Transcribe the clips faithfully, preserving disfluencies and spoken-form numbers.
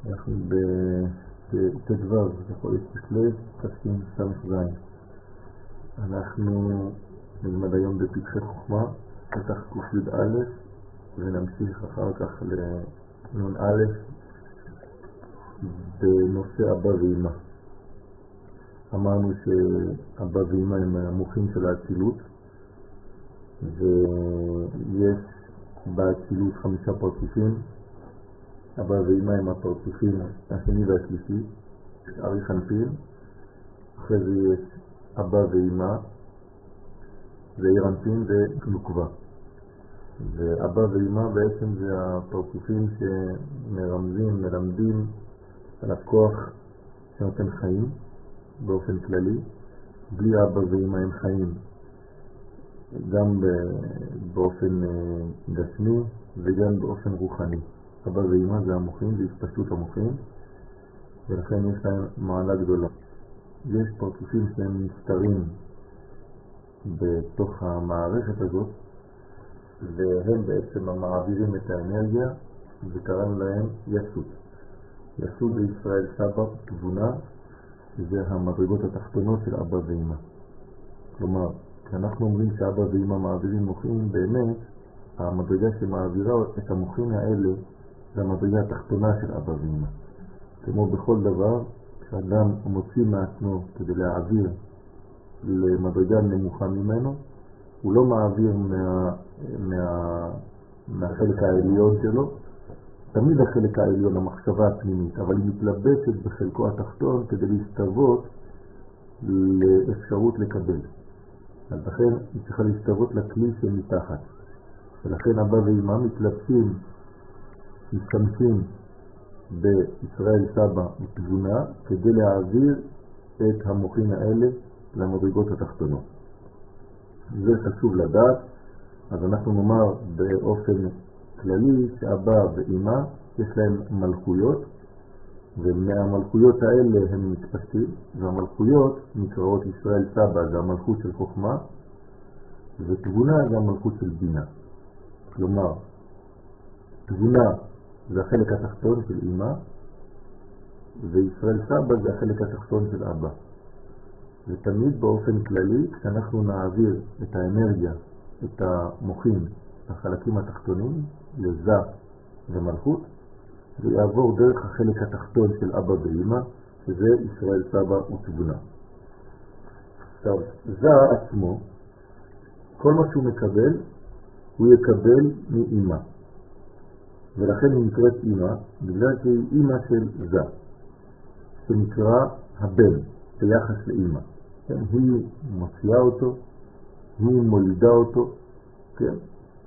אנחנו בט"ו, בחודש כסלו, תשס"ז. אנחנו נלמד היום בפתחי חוכמה, פתח ק"א, ונמשיך אחר כך לנ"א בנושא אבא ואמא. אמרנו שאבא ואמא הם המוחים של האצילות, ויש באצילות חמישה פרצופים. אבא ואמא הם הפרצופים השני והשלישי, ארי חנפין. אחרי זה יש אבא ואמא, ועיר אנפין ונוקבה. ואבא ואמא בעצם זה הפרצופים שמרמזים, מלמדים על הכוח שנותן חיים באופן כללי. בלי אבא ואמא הם חיים גם באופן גשמי וגם באופן רוחני. אבא ואמא זה המוחים, זה התפשטות המוחים, ולכן יש להם מעלה גדולה. יש פרצופים שהם מסתרים בתוך המערכת הזאת, והם בעצם המעבירים את האנרגיה, וקראנו להם יסוד. יסוד זה ישראל סבא, תבונה, שזה המדרגות התחתונות של אבא ואמא. כלומר, כשאנחנו אומרים שאבא ואמא מעבירים מוחים, באמת המדרגה שמעבירה את המוחים האלה זה המדרגה התחתונה של אבא ואמא. כמו בכל דבר, כשאדם מוציא מעצמו כדי להעביר למדרגה נמוכה ממנו, הוא לא מעביר מה, מה, מהחלק העליון שלו, תמיד החלק העליון, המחשבה הפנימית, אבל היא מתלבשת בחלקו התחתון כדי להסתוות לאפשרות לקבל. אז לכן היא צריכה להסתוות לכלי שמתחת. ולכן אבא ואמא מתלבשים, משתמשים בישראל סבא ותבונה כדי להעביר את המוחים האלה למדרגות התחתונות. זה חשוב לדעת. אז אנחנו נאמר באופן כללי שאבא ואמא יש להם מלכויות, ומהמלכויות האלה הם מתפשטים, והמלכויות נקראות ישראל סבא, זה המלכות של חוכמה, ותבונה זה המלכות של בינה. כלומר, תבונה זה החלק התחתון של אמא, וישראל סבא זה החלק התחתון של אבא. ותמיד באופן כללי, כשאנחנו נעביר את האנרגיה, את המוחים, החלקים התחתונים, לזה ומלכות, זה יעבור דרך החלק התחתון של אבא ואמא, שזה ישראל סבא ותבונה. עכשיו, זה עצמו, כל מה שהוא מקבל, הוא יקבל מאמא. ולכן היא נקראת אמא, בגלל שהיא אמא של זה, שנקרא הבן, ביחס לאמא. כן? היא מוציאה אותו, היא מולידה אותו, כן?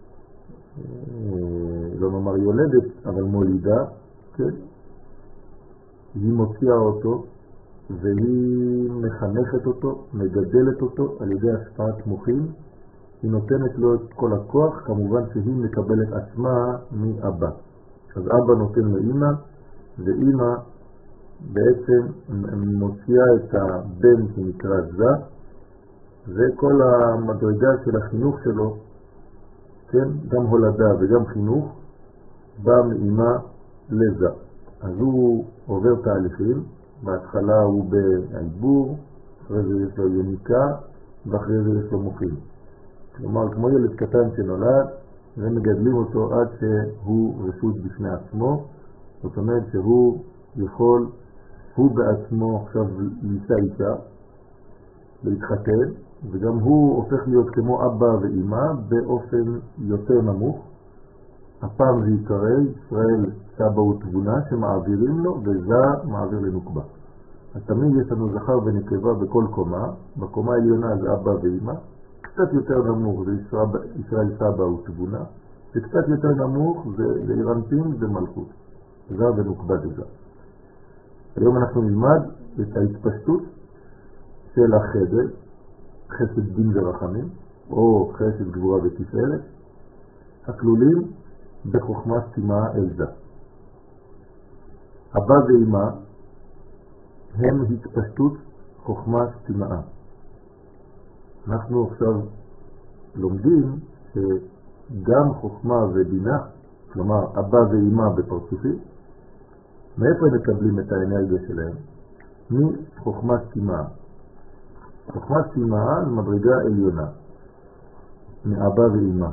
לא נאמר יולדת, אבל מולידה, כן? היא מוציאה אותו, והיא מחנכת אותו, מגדלת אותו על ידי השפעת מוחים, היא נותנת לו את כל הכוח, כמובן שהיא מקבלת עצמה מאבא. אז אבא נותן לאמא, ואמא בעצם מוציאה את הבן שנקרא זה, וכל המדרגה של החינוך שלו, כן, גם הולדה וגם חינוך, בא מאמא לזה. אז הוא עובר תהליכים, בהתחלה הוא בעיבור, אחרי זה יש לו יניקה, ואחרי זה יש לו מוחים. כלומר, כמו ילד קטן שנולד, ומגדלים אותו עד שהוא רשות בפני עצמו, זאת אומרת שהוא יכול, הוא בעצמו עכשיו יישא אישה, להתחתן, וגם הוא הופך להיות כמו אבא ואמא באופן יותר נמוך. הפעם זה יקרא ישראל סבא ותבונה שמעבירים לו, וזה מעביר לנוקבה. אז תמיד יש לנו זכר ונקבה בכל קומה. בקומה העליונה זה אבא ואמא, קצת יותר נמוך זה ישראל סבא ותבונה, וקצת יותר נמוך זה עיר אנפין ומלכות, זה ונוקבה זה. היום אנחנו נלמד את ההתפשטות של החסד, חסד דין ורחמים, או חסד גבורה ותפארת, הכלולים בחוכמה סתימה אל זה. אבא ואמא הם התפשטות חוכמה סתימה. אנחנו עכשיו לומדים שגם חוכמה ובינה, כלומר אבא ואמא בפרצופי, מאיפה הם מקבלים את האנרגיה שלהם? מחוכמה סתימה. חוכמה סתימה זה מדרגה עליונה, מאבא ואמא.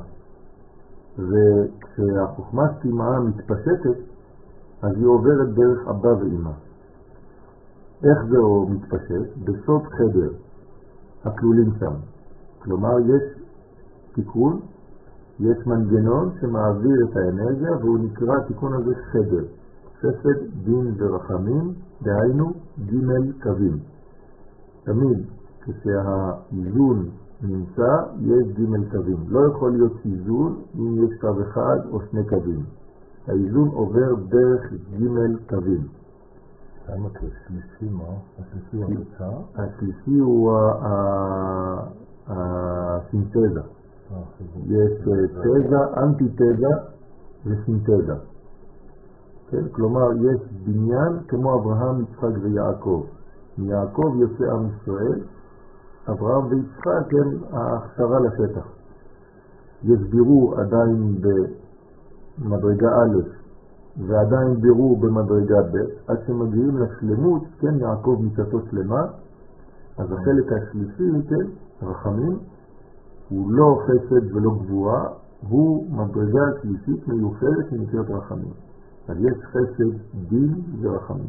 וכשהחוכמה סתימה מתפשטת, אז היא עוברת דרך אבא ואמא. איך זה מתפשט? בסוף חדר, הכלולים שם. כלומר, יש תיקון, יש מנגנון שמעביר את האנרגיה, והוא נקרא תיקון הזה חדר. חסד, דין ורחמים, דהיינו ג' קווים. תמיד כשהאיזון נמצא, יש ג' קווים. לא יכול להיות איזון אם יש קו אחד או שני קווים. האיזון עובר דרך ג' קווים. למה כשלישי מה? השלישי הוא התוצאה? השלישי הוא הסינתזה. יש תזה, אנטיתזה וסינתזה. כן? כלומר, יש בניין כמו אברהם, יצחק ויעקב. מיעקב יוצא עם ישראל, אברהם ויצחק הם ההכשרה לשטח. יש בירור עדיין במדרגה א' ועדיין בירור במדרגה ב', עד שמגיעים לשלמות, כן, יעקב מיתתו שלמה, אז החלק השלישי, כן, רחמים, הוא לא חסד ולא גבורה, הוא מדרגה שלישית מיוחדת שנקראת רחמים. אז יש חסד, דין ורחמים.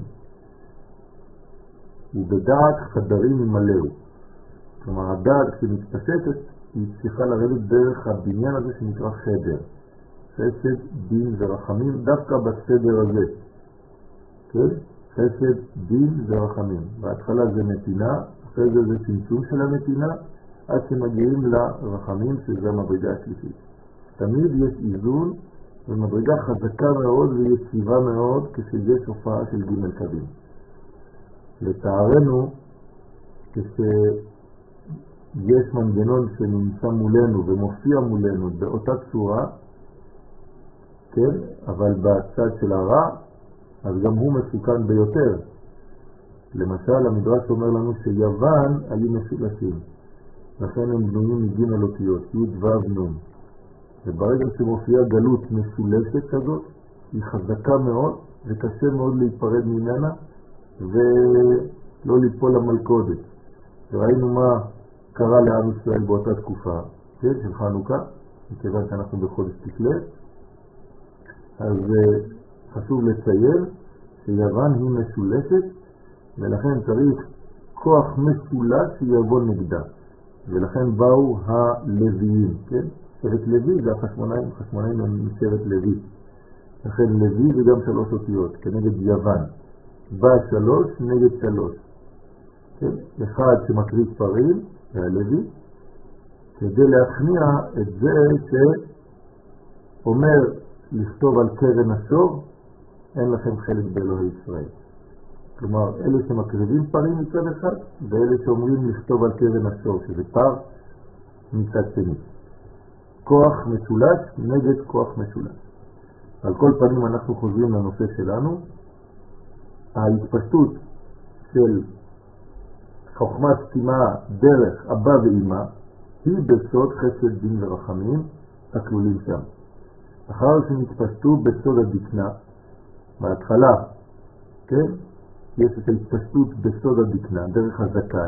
ובדעת חדרים ימלאו. כלומר, הדעת כשמתפשטת, היא צריכה לרדת דרך הבניין הזה שנקרא חדר. חסד, דין ורחמים, דווקא בסדר הזה. כן? חסד, דין ורחמים. בהתחלה זה נתינה, אחרי זה זה צמצום של הנתינה, עד שמגיעים לרחמים, שזה המדרגה השלישית. תמיד יש איזון, ומדרגה חזקה מאוד ויציבה מאוד, כשיש הופעה של ג' קווים. לצערנו, כשיש מנגנון שנמצא מולנו ומופיע מולנו באותה צורה, כן, אבל בצד של הרע, אז גם הוא מסוכן ביותר. למשל, המדרש אומר לנו שיוון היו משולשים, לכן הם בנויים מג' אותיות, י' ו' נ'. וברגע שמופיעה גלות משולשת כזאת, היא חזקה מאוד וקשה מאוד להיפרד ממנה ולא ליפול למלכודת. וראינו מה קרה לעם ישראל באותה תקופה, כן, של חנוכה, מכיוון שאנחנו בחודש תשרי. אז חשוב לציין שיוון היא משולשת, ולכן צריך כוח משולש שיבוא נגדה. ולכן באו הלוויים, כן? שבט לוי זה החשמונאים, החשמונאים הם שבט לוי. לכן לוי זה גם שלוש אותיות, כנגד יוון. בא שלוש נגד שלוש. כן? אחד שמקריב פרים, זה הלוי, כדי להכניע את זה שאומר לכתוב על קרן השור, אין לכם חלק באלוהי ישראל. כלומר, אלה שמקריבים פרים מצד אחד, ואלה שאומרים לכתוב על קרן השור, שזה פר מצד שני. כוח משולש נגד כוח משולש. על כל פנים אנחנו חוזרים לנושא שלנו. ההתפשטות של חוכמה סתימה דרך אבא ואמא היא בסוד חסד דין ורחמים הכלולים שם. אחר שנתפשטו בסוד הדקנה, בהתחלה, כן? יש את ההתפשטות בסוד הדקנה, דרך הזקן.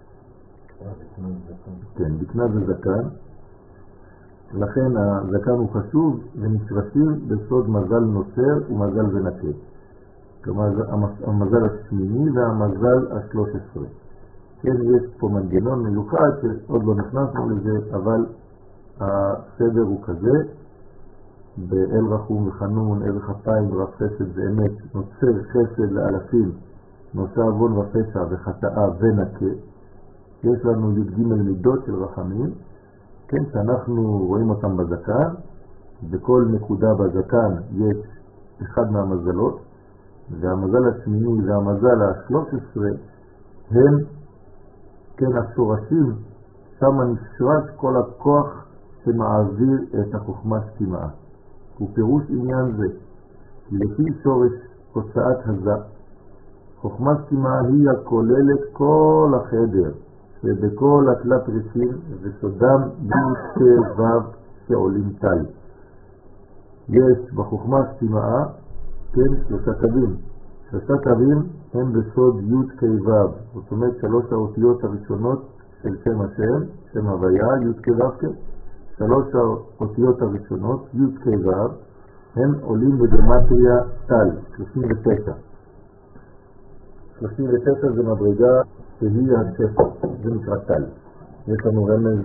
כן, דקנה זה זקן. לכן הזקן הוא חשוב ונשרשים בסוד מזל נוצר ומזל ונקה. כלומר, המזל השמיני והמזל השלוש עשרה. כן, יש פה מנגנון מיוחד שעוד לא נכנסנו לזה, אבל הסדר הוא כזה. באל רחום וחנון, ערך אפיים ורב חסד ואמת, נוצר חסד לאלפים, נושא אבון ופשע וחטאה ונקה. יש לנו י"ג מידות של רחמים, כן, שאנחנו רואים אותם בזקן. בכל נקודה בזקן יש אחד מהמזלות, והמזל השמיני והמזל ה-שלוש עשרה הם, כן, השורשים, שם נשרש כל הכוח שמעביר את החוכמה סתימה. ופירוש עניין זה, לפי שורש הוצאת הזה, חוכמה סתימה היא הכוללת כל החדר, שבכל התלת רישים וסודם י' ו' שעולים טל. יש בחוכמה סתימה, כן, שלושה קווים, שלושה תווים הם בסוד י' כ' ו', זאת אומרת שלוש האותיות הראשונות של שם השם, שם הוויה, י' כ' ו' כ', שלוש האותיות הראשונות, י' כ' ו', הם עולים בגמטריה טל, שלושים ותשע. שלושים ותשע זה מדרגה שהיא השפע, זה נקרא טל. יש לנו רמז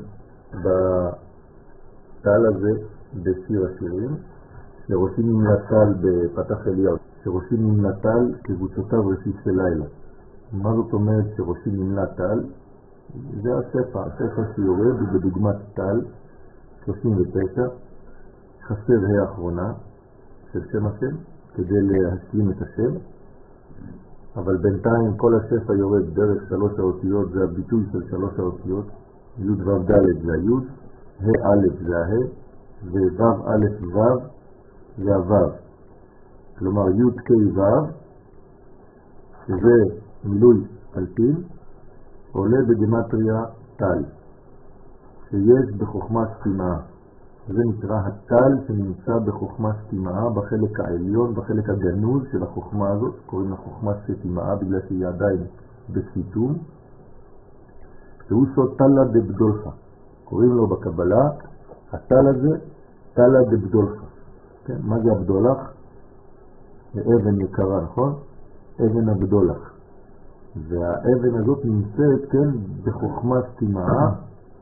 בטל הזה בשיר השירים, שראשים נמלטל בפתח אליהו, שראשים נמלטל כבוצותיו רסיס של לילה. מה זאת אומרת שראשים נמלטל? זה השפע, השפע שיורד בדוגמת טל, שלושים ותשע, חסר האחרונה של שם השם, כדי להשלים את השם, אבל בינתיים כל השפע יורד דרך שלוש האותיות, זה הביטוי של שלוש האותיות, י' ו' ד' זה הי', ה' א' זה ה', וו' א' ו' זה הו'. כלומר י' כ' ו', שזה מילוי אלפין, עולה בגמטריה טל, שיש בחוכמה סתימה. זה נקרא הטל שנמצא בחוכמה סתימה, בחלק העליון, בחלק הגנוז של החוכמה הזאת, קוראים לה חוכמה סתימה בגלל שהיא עדיין בסיתום. והוא סוד טלה דבדולך, קוראים לו בקבלה, הטל הזה טלה דבדולך. כן? מה זה הבדולך? זה אבן יקרה, נכון? אבן הבדולך. והאבן הזאת נמצאת, כן, בחוכמה סתימה,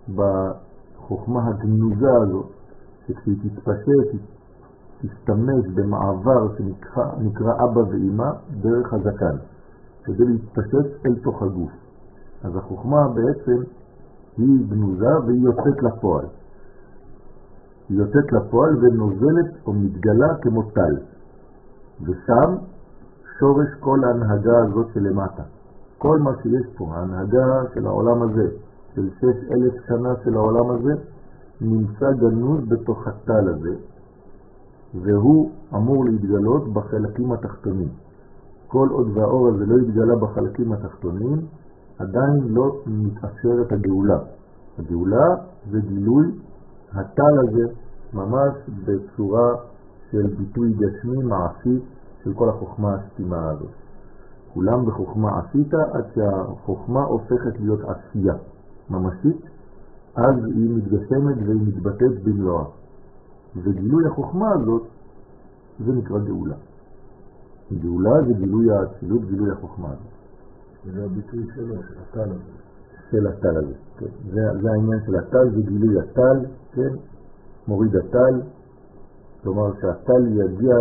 בחוכמה הגנוזה הזאת, שכשהיא תתפשט, תשתמש במעבר שנקרא אבא ואמא דרך הזקן, כדי להתפשט אל תוך הגוף. אז החוכמה בעצם היא גנוזה והיא יוצאת לפועל. היא יוצאת לפועל ונוזלת או מתגלה כמו טל. ושם שורש כל ההנהגה הזאת שלמטה. כל מה שיש פה, ההנהגה של העולם הזה, של שש אלף שנה של העולם הזה, נמצא גנוז בתוך הטל הזה, והוא אמור להתגלות בחלקים התחתונים. כל עוד והאור הזה לא יתגלה בחלקים התחתונים, עדיין לא מתאפשרת הגאולה. הגאולה זה גילוי הטל הזה ממש בצורה של ביטוי גשמי מעשי של כל החוכמה הסתימה הזאת. כולם בחוכמה עשית עד שהחוכמה הופכת להיות עשייה ממשית, אז היא מתגשמת והיא מתבטאת במלואה. וגילוי החוכמה הזאת זה נקרא גאולה. גאולה זה גילוי האצילות, גילוי החוכמה הזאת. זה הביטוי שלו, של הטל הזה. של הטל הזה, כן. זה, זה העניין של הטל, זה גילוי הטל, כן. מוריד הטל, כלומר שהטל יגיע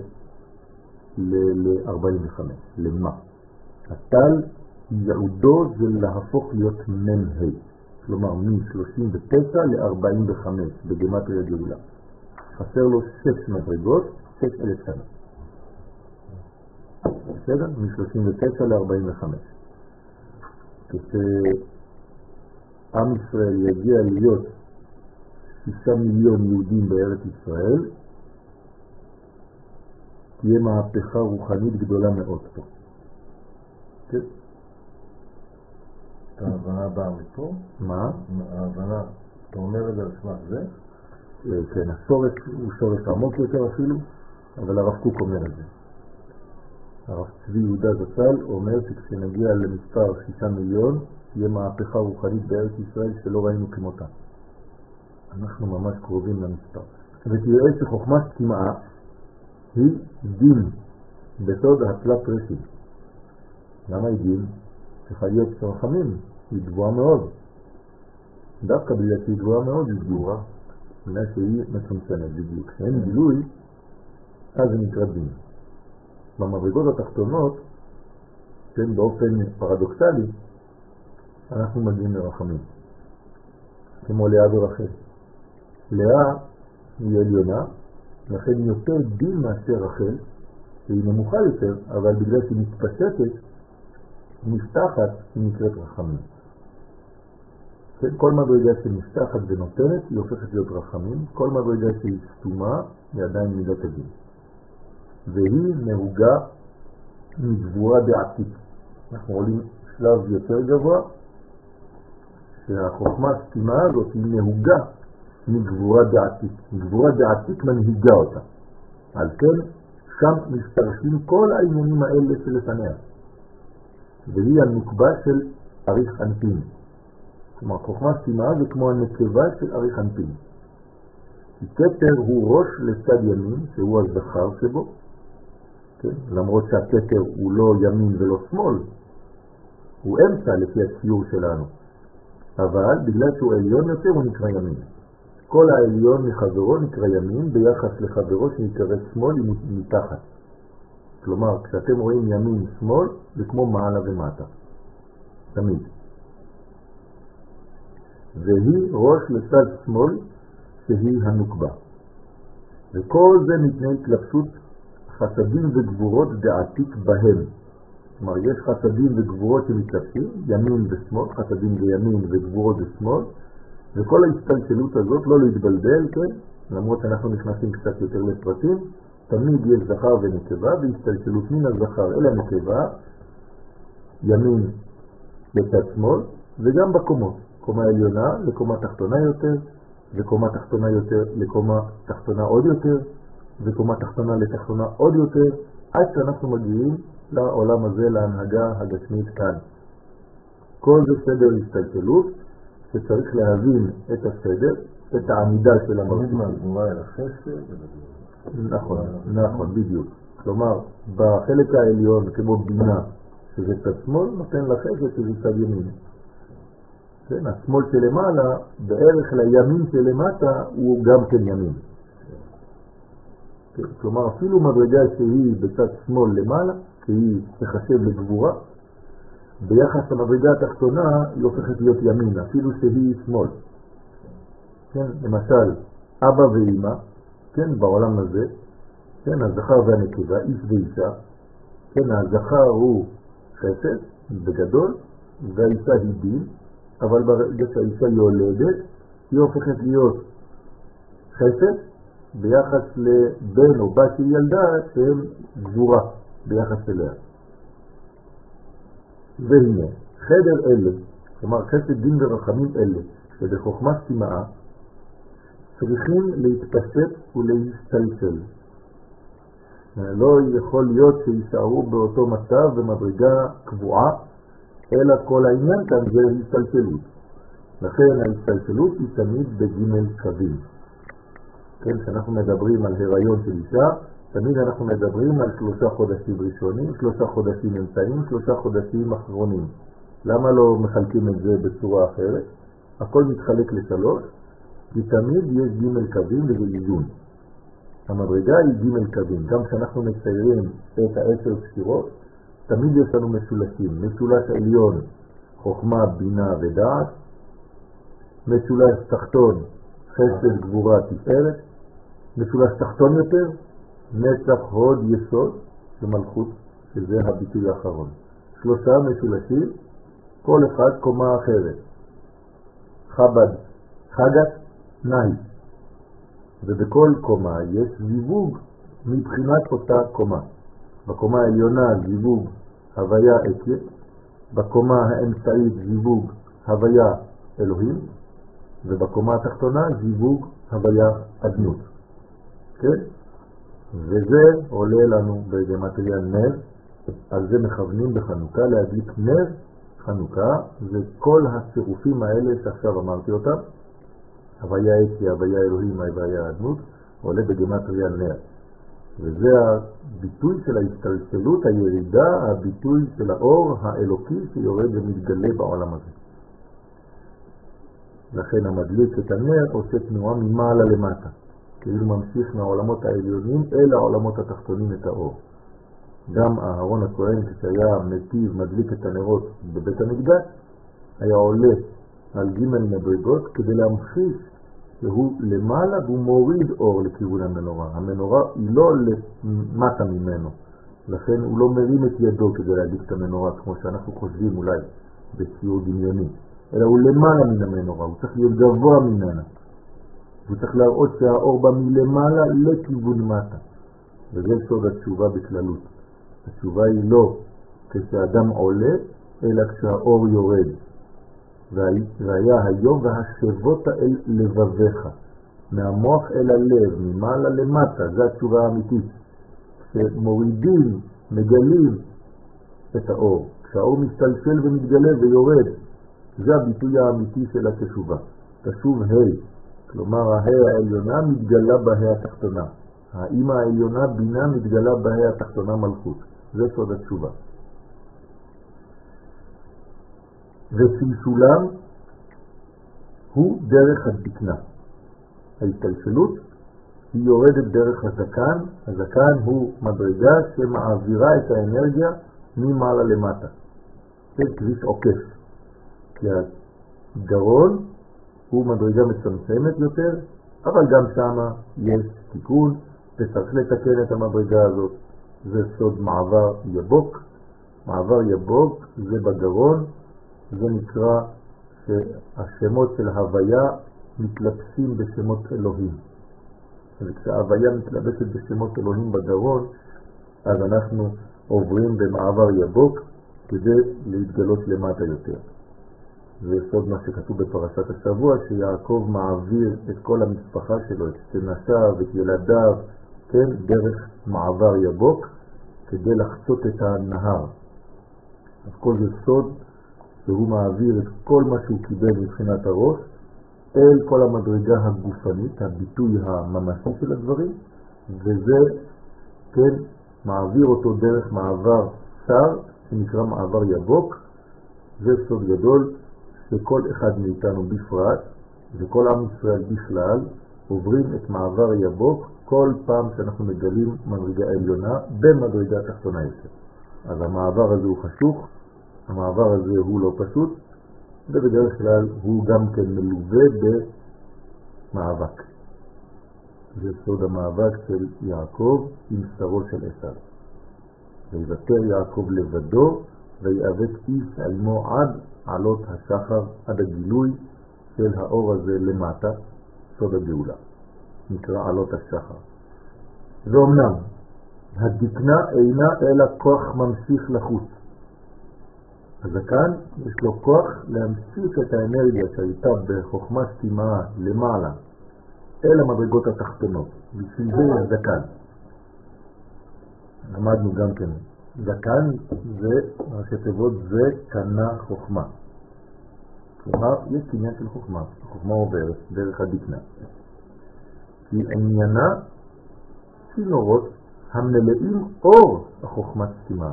ל-ארבעים וחמש. למה? הטל יעודו זה להפוך להיות מ"ה. כלומר מ-שלושים ותשע ל-ארבעים וחמש בגמטריה גאולה. חסר לו שש מדרגות, שש אלף שנה. בסדר? מ-שלושים ותשע ל-ארבעים וחמש. כשעם ישראל יגיע להיות שישה מיליון יהודים בארץ ישראל, תהיה מהפכה רוחנית גדולה מאוד פה. כן? ההבנה באה מפה? מה? ההבנה, אתה אומר את זה על סמך זה? כן, השורש הוא שורש עמוק יותר אפילו, אבל הרב קוק אומר את זה. הרב צבי יהודה זצ"ל אומר שכשנגיע למספר שישה מיליון, תהיה מהפכה רוחנית בארץ ישראל שלא ראינו כמותה. אנחנו ממש קרובים למספר. ותראה שחוכמה סתימה היא דין בסוד התלת רשים. למה היא דין? צריכה להיות רחמים, היא גבוהה מאוד. דווקא בגלל שהיא גבוהה מאוד היא גבוהה, בגלל שהיא מצומצמת בדיוק. כשאין גילוי, אז זה נקרא דין. במדרגות התחתונות, כן, באופן פרדוקסלי, אנחנו מגיעים לרחמים. כמו לאה ורחל. לאה היא עליונה, לכן היא יותר דין מאשר רחל, שהיא נמוכה יותר, אבל בגלל שהיא מתפשטת, נפתחת, היא נקראת רחמים. כן, כל מדרגה שנפתחת ונותנת, היא הופכת להיות רחמים. כל מדרגה שהיא סתומה, היא עדיין מידת הדין. והיא נהוגה מגבורה דעתית. אנחנו עולים שלב יותר גבוה, שהחוכמה הסתימה הזאת היא נהוגה מגבורה דעתית. גבורה דעתית מנהיגה אותה. על כן, שם משתרשים כל העניינים האלה שלפניה. והיא הנקבה של אריך אנפין. כלומר, חוכמה סתימה זה כמו הנקבה של אריך אנפין. כתר הוא ראש לצד ימין, שהוא הזכר שבו, כן? למרות שהכתר הוא לא ימין ולא שמאל, הוא אמצע לפי הציור שלנו. אבל בגלל שהוא עליון יותר הוא נקרא ימין. כל העליון מחברו נקרא ימין ביחס לחברו שנקרא שמאל מתחת. כלומר, כשאתם רואים ימין שמאל זה כמו מעלה ומטה. תמיד. והיא ראש לצד שמאל שהיא הנוקבה. וכל זה מפני התלבשות חסדים וגבורות דעתיק בהם. כלומר, יש חסדים וגבורות שמתלבשים, ימין ושמאל, חסדים וימין וגבורות ושמאל, וכל ההסתלשלות הזאת לא להתבלבל, כן? למרות שאנחנו נכנסים קצת יותר לפרטים, תמיד יש זכר ונקבה, והסתלשלות מן הזכר אל הנקבה, ימין לצד שמאל, וגם בקומות. קומה עליונה לקומה תחתונה יותר, וקומה תחתונה יותר לקומה תחתונה עוד יותר, וקומה תחתונה לתחתונה עוד יותר, עד שאנחנו מגיעים לעולם הזה, להנהגה הגשמית כאן. כל זה סדר הסתלשלות, שצריך להבין את הסדר, את העמידה של המרחיקים. מהגבורה אל החסד. נכון, נכון, בדיוק. כלומר, בחלק העליון כמו בינה, שזה צד שמאל, נותן לחסד שזה צד ימין. כן, השמאל שלמעלה, בערך לימין שלמטה, הוא גם כן ימין. כן, כלומר, אפילו מדרגה שהיא בצד שמאל למעלה, שהיא תחשב לגבורה, ביחס למדרגה התחתונה היא הופכת להיות ימין, אפילו שהיא שמאל. כן, למשל, אבא ואמא, כן, בעולם הזה, כן, הזכר והנקבה, איש ואישה, כן, הזכר הוא חסד, בגדול, והאישה היא דין, אבל ברגע שהאישה יולדת, היא הופכת להיות חסד, ביחס לבן או בת של ילדה, שהם גבורה ביחס אליה. והנה, חדר אלה, כלומר חסד דין ורחמים אלה, שבחוכמה סתימה, צריכים להתפשט ולהסתלשל. לא יכול להיות שישארו באותו מצב במדרגה קבועה, אלא כל העניין כאן זה הסתלשלות. לכן ההסתלשלות היא תמיד בגימל קווים. כן, כשאנחנו מדברים על הריון של אישה, תמיד אנחנו מדברים על שלושה חודשים ראשונים, שלושה חודשים אמצעים, שלושה חודשים אחרונים. למה לא מחלקים את זה בצורה אחרת? הכל מתחלק לשלוש, כי תמיד יש גימל קווים וזה איזון. המדרגה היא גימל קווים. גם כשאנחנו מציירים את העשר ספירות, תמיד יש לנו משולשים. משולש עליון, חוכמה, בינה ודעת. משולש תחתון, חסד, גבורה, תפארת. משולש תחתון יותר, נצח, הוד, יסוד, ומלכות, שזה הביטוי האחרון. שלושה משולשים, כל אחד קומה אחרת. חב"ד, חגת, נאי. ובכל קומה יש זיווג מבחינת אותה קומה. בקומה העליונה זיווג הוויה אקיה, בקומה האמצעית זיווג הוויה אלוהים, ובקומה התחתונה זיווג הוויה אדנות. כן? וזה עולה לנו בגמטריה נר, על זה מכוונים בחנוכה להדליק נר חנוכה, זה כל הצירופים האלה שעכשיו אמרתי אותם, הוויה אקיה, הוויה אלוהים, הוויה אדנות, עולה בגמטריה נר. וזה הביטוי של ההסתלשלות, הירידה, הביטוי של האור האלוקי שיורד ומתגלה בעולם הזה. לכן המדליק את הנר עושה תנועה ממעלה למטה, כאילו ממשיך מהעולמות העליונים אל העולמות התחתונים את האור. גם אהרון הכהן כשהיה מטיב מדליק את הנרות בבית המקדש, היה עולה על ג' מדרגות כדי להמחיש שהוא למעלה והוא מוריד אור לכיוון המנורה. המנורה היא לא למטה ממנו, לכן הוא לא מרים את ידו כדי להדליק את המנורה כמו שאנחנו חושבים אולי בציור דמיוני, אלא הוא למעלה מן המנורה, הוא צריך להיות גבוה ממנה. הוא צריך להראות שהאור בא מלמעלה לכיוון מטה. וזה סוד התשובה בכללות. התשובה היא לא כשאדם עולה, אלא כשהאור יורד. והיה היום והשבות אל לבביך, מהמוח אל הלב, ממעלה למטה, זו התשובה האמיתית. שמורידים, מגלים את האור. כשהאור מסתלשל ומתגלה ויורד, זה הביטוי האמיתי של התשובה. תשוב ה', כלומר הה' העליונה מתגלה בה' התחתונה. האמא העליונה בינה מתגלה בה' התחתונה מלכות. זה סוד התשובה. וסלסולם הוא דרך הדקנה. ההתלשלות היא יורדת דרך הזקן. הזקן הוא מדרגה שמעבירה את האנרגיה ממעלה למטה. זה כביש עוקף. כי הגרון הוא מדרגה מצמצמת יותר, אבל גם שם יש תיקון, וצריך לתקן את המדרגה הזאת. זה סוד מעבר יבוק. מעבר יבוק זה בגרון, זה נקרא שהשמות של ההוויה מתלבשים בשמות אלוהים. וכשההוויה מתלבשת בשמות אלוהים בגרון, אז אנחנו עוברים במעבר יבוק כדי להתגלות למטה יותר. זה סוד מה שכתוב בפרשת השבוע, שיעקב מעביר את כל המשפחה שלו, את תנשיו, את ילדיו, כן, דרך מעבר יבוק, כדי לחצות את הנהר. אז כל זה סוד שהוא מעביר את כל מה שהוא קיבל מבחינת הראש, אל כל המדרגה הגופנית, הביטוי הממשי של הדברים, וזה, כן, מעביר אותו דרך מעבר שר, שנקרא מעבר יבוק. זה סוד גדול שכל אחד מאיתנו בפרט, וכל עם ישראל בכלל, עוברים את מעבר יבוק כל פעם שאנחנו מגלים מדרגה עליונה במדרגה תחתונה יותר. אז המעבר הזה הוא חשוך, המעבר הזה הוא לא פשוט, ובדרך כלל הוא גם כן מלווה במאבק. זה סוד המאבק של יעקב עם שרו של עשיו. ויוותר יעקב לבדו ויאבק איש עמו עד עלות השחר, עד הגילוי של האור הזה למטה, סוד הגאולה. נקרא עלות השחר. ואומנם, הדקנה אינה אלא כוח ממשיך לחוץ. הזקן יש לו כוח להמשיך את האנרגיה שהייתה בחוכמה סתימה למעלה אל המדרגות התחתונות. בשביל זה הזקן. למדנו גם כן. זקן זה, ראשי תיבות, זה קנה חוכמה. כלומר, יש קניין של חוכמה. חוכמה עוברת דרך הדקנה. כי עניינה צינורות המלאים אור החוכמה סתימה.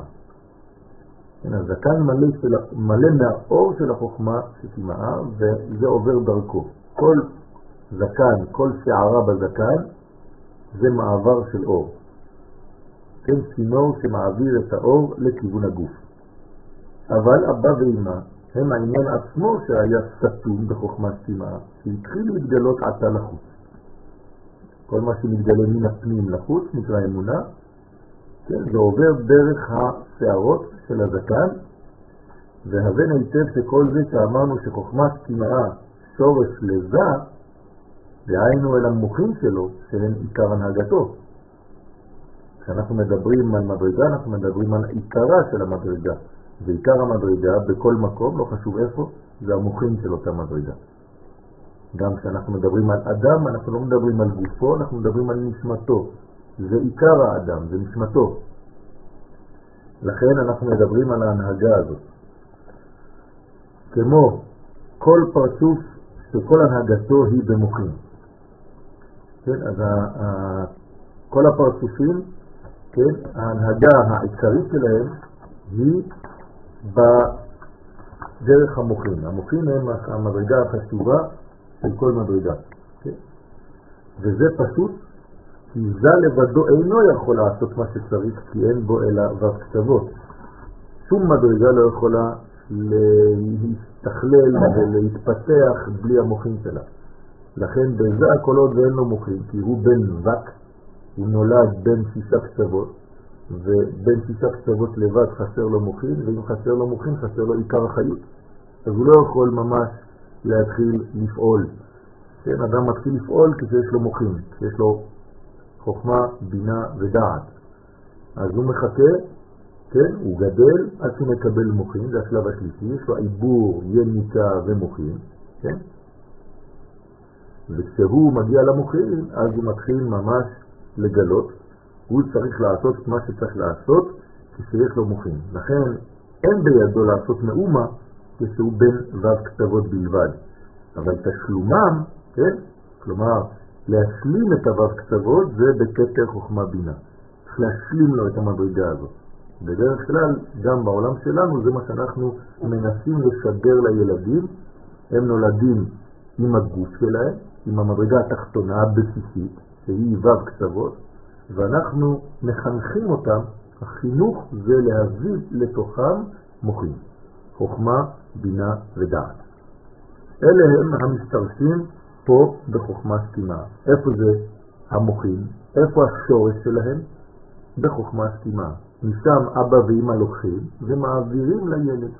הזקן מלא, של, מלא מהאור של החוכמה שתימאה, וזה עובר דרכו. כל זקן, כל שערה בזקן, זה מעבר של אור. כן, צינור שמעביר את האור לכיוון הגוף. אבל אבא ואמא הם העניין עצמו שהיה סתום בחוכמה סתימה, שהתחיל להתגלות עתה לחוץ. כל מה שמתגלה מן הפנים לחוץ נקרא אמונה, כן, זה עובר דרך השערות של הזקן, והבן היטב שכל זה שאמרנו שחוכמה סתימה שורש לזה, דהיינו אל המוחים שלו, שהן עיקר הנהגתו. כשאנחנו מדברים על מדרגה, אנחנו מדברים על עיקרה של המדרגה. ועיקר המדרגה בכל מקום, לא חשוב איפה, זה המוחים של אותה מדרגה. גם כשאנחנו מדברים על אדם, אנחנו לא מדברים על גופו, אנחנו מדברים על נשמתו. זה עיקר האדם, זה נשמתו. לכן אנחנו מדברים על ההנהגה הזאת. כמו כל פרצוף שכל הנהגתו היא במוחים. כן, אז ה, ה, כל הפרצופים, כן, ההנהגה העיקרית שלהם היא בדרך המוחים. המוחים הם המדרגה החשובה של כל מדרגה. כן? וזה פשוט כי זה לבדו אינו יכול לעשות מה שצריך, כי אין בו אלא ו' כתבות. שום מדרגה לא יכולה להסתכלל ולהתפתח בלי המוחים שלה. לכן בזה הכל עוד ואין לו מוחים, כי הוא בן וק, הוא נולד בין שישה כתבות, ובין שישה כתבות לבד חסר לו מוחים, ואם חסר לו מוחים חסר לו עיקר החיות. אז הוא לא יכול ממש להתחיל לפעול. כן, אדם מתחיל לפעול כשיש לו מוחים, כשיש לו חוכמה, בינה ודעת. אז הוא מחכה, כן, הוא גדל עד שהוא מקבל מוחים, זה השלב השלישי, יש לו עיבור, יניקה ומוחים, כן? וכשהוא מגיע למוחים, אז הוא מתחיל ממש לגלות הוא צריך לעשות את מה שצריך לעשות כשיש לו מוחין. לכן אין בידו לעשות מאומה כשהוא בין ו' כתבות בלבד. אבל תשלומם, כן? כלומר, להשלים את הו' כתבות זה בכתר חוכמה בינה. צריך להשלים לו את המדרגה הזאת. בדרך כלל, גם בעולם שלנו, זה מה שאנחנו מנסים לשדר לילדים. הם נולדים עם הגוף שלהם, עם המדרגה התחתונה הבסיסית, שהיא ו' כתבות, ואנחנו מחנכים אותם. החינוך זה להביא לתוכם מוחים, חוכמה, בינה ודעת. אלה הם המשתרשים פה בחוכמה סתימה. איפה זה המוחים? איפה השורש שלהם? בחוכמה סתימה. משם אבא ואמא לוקחים ומעבירים לילד.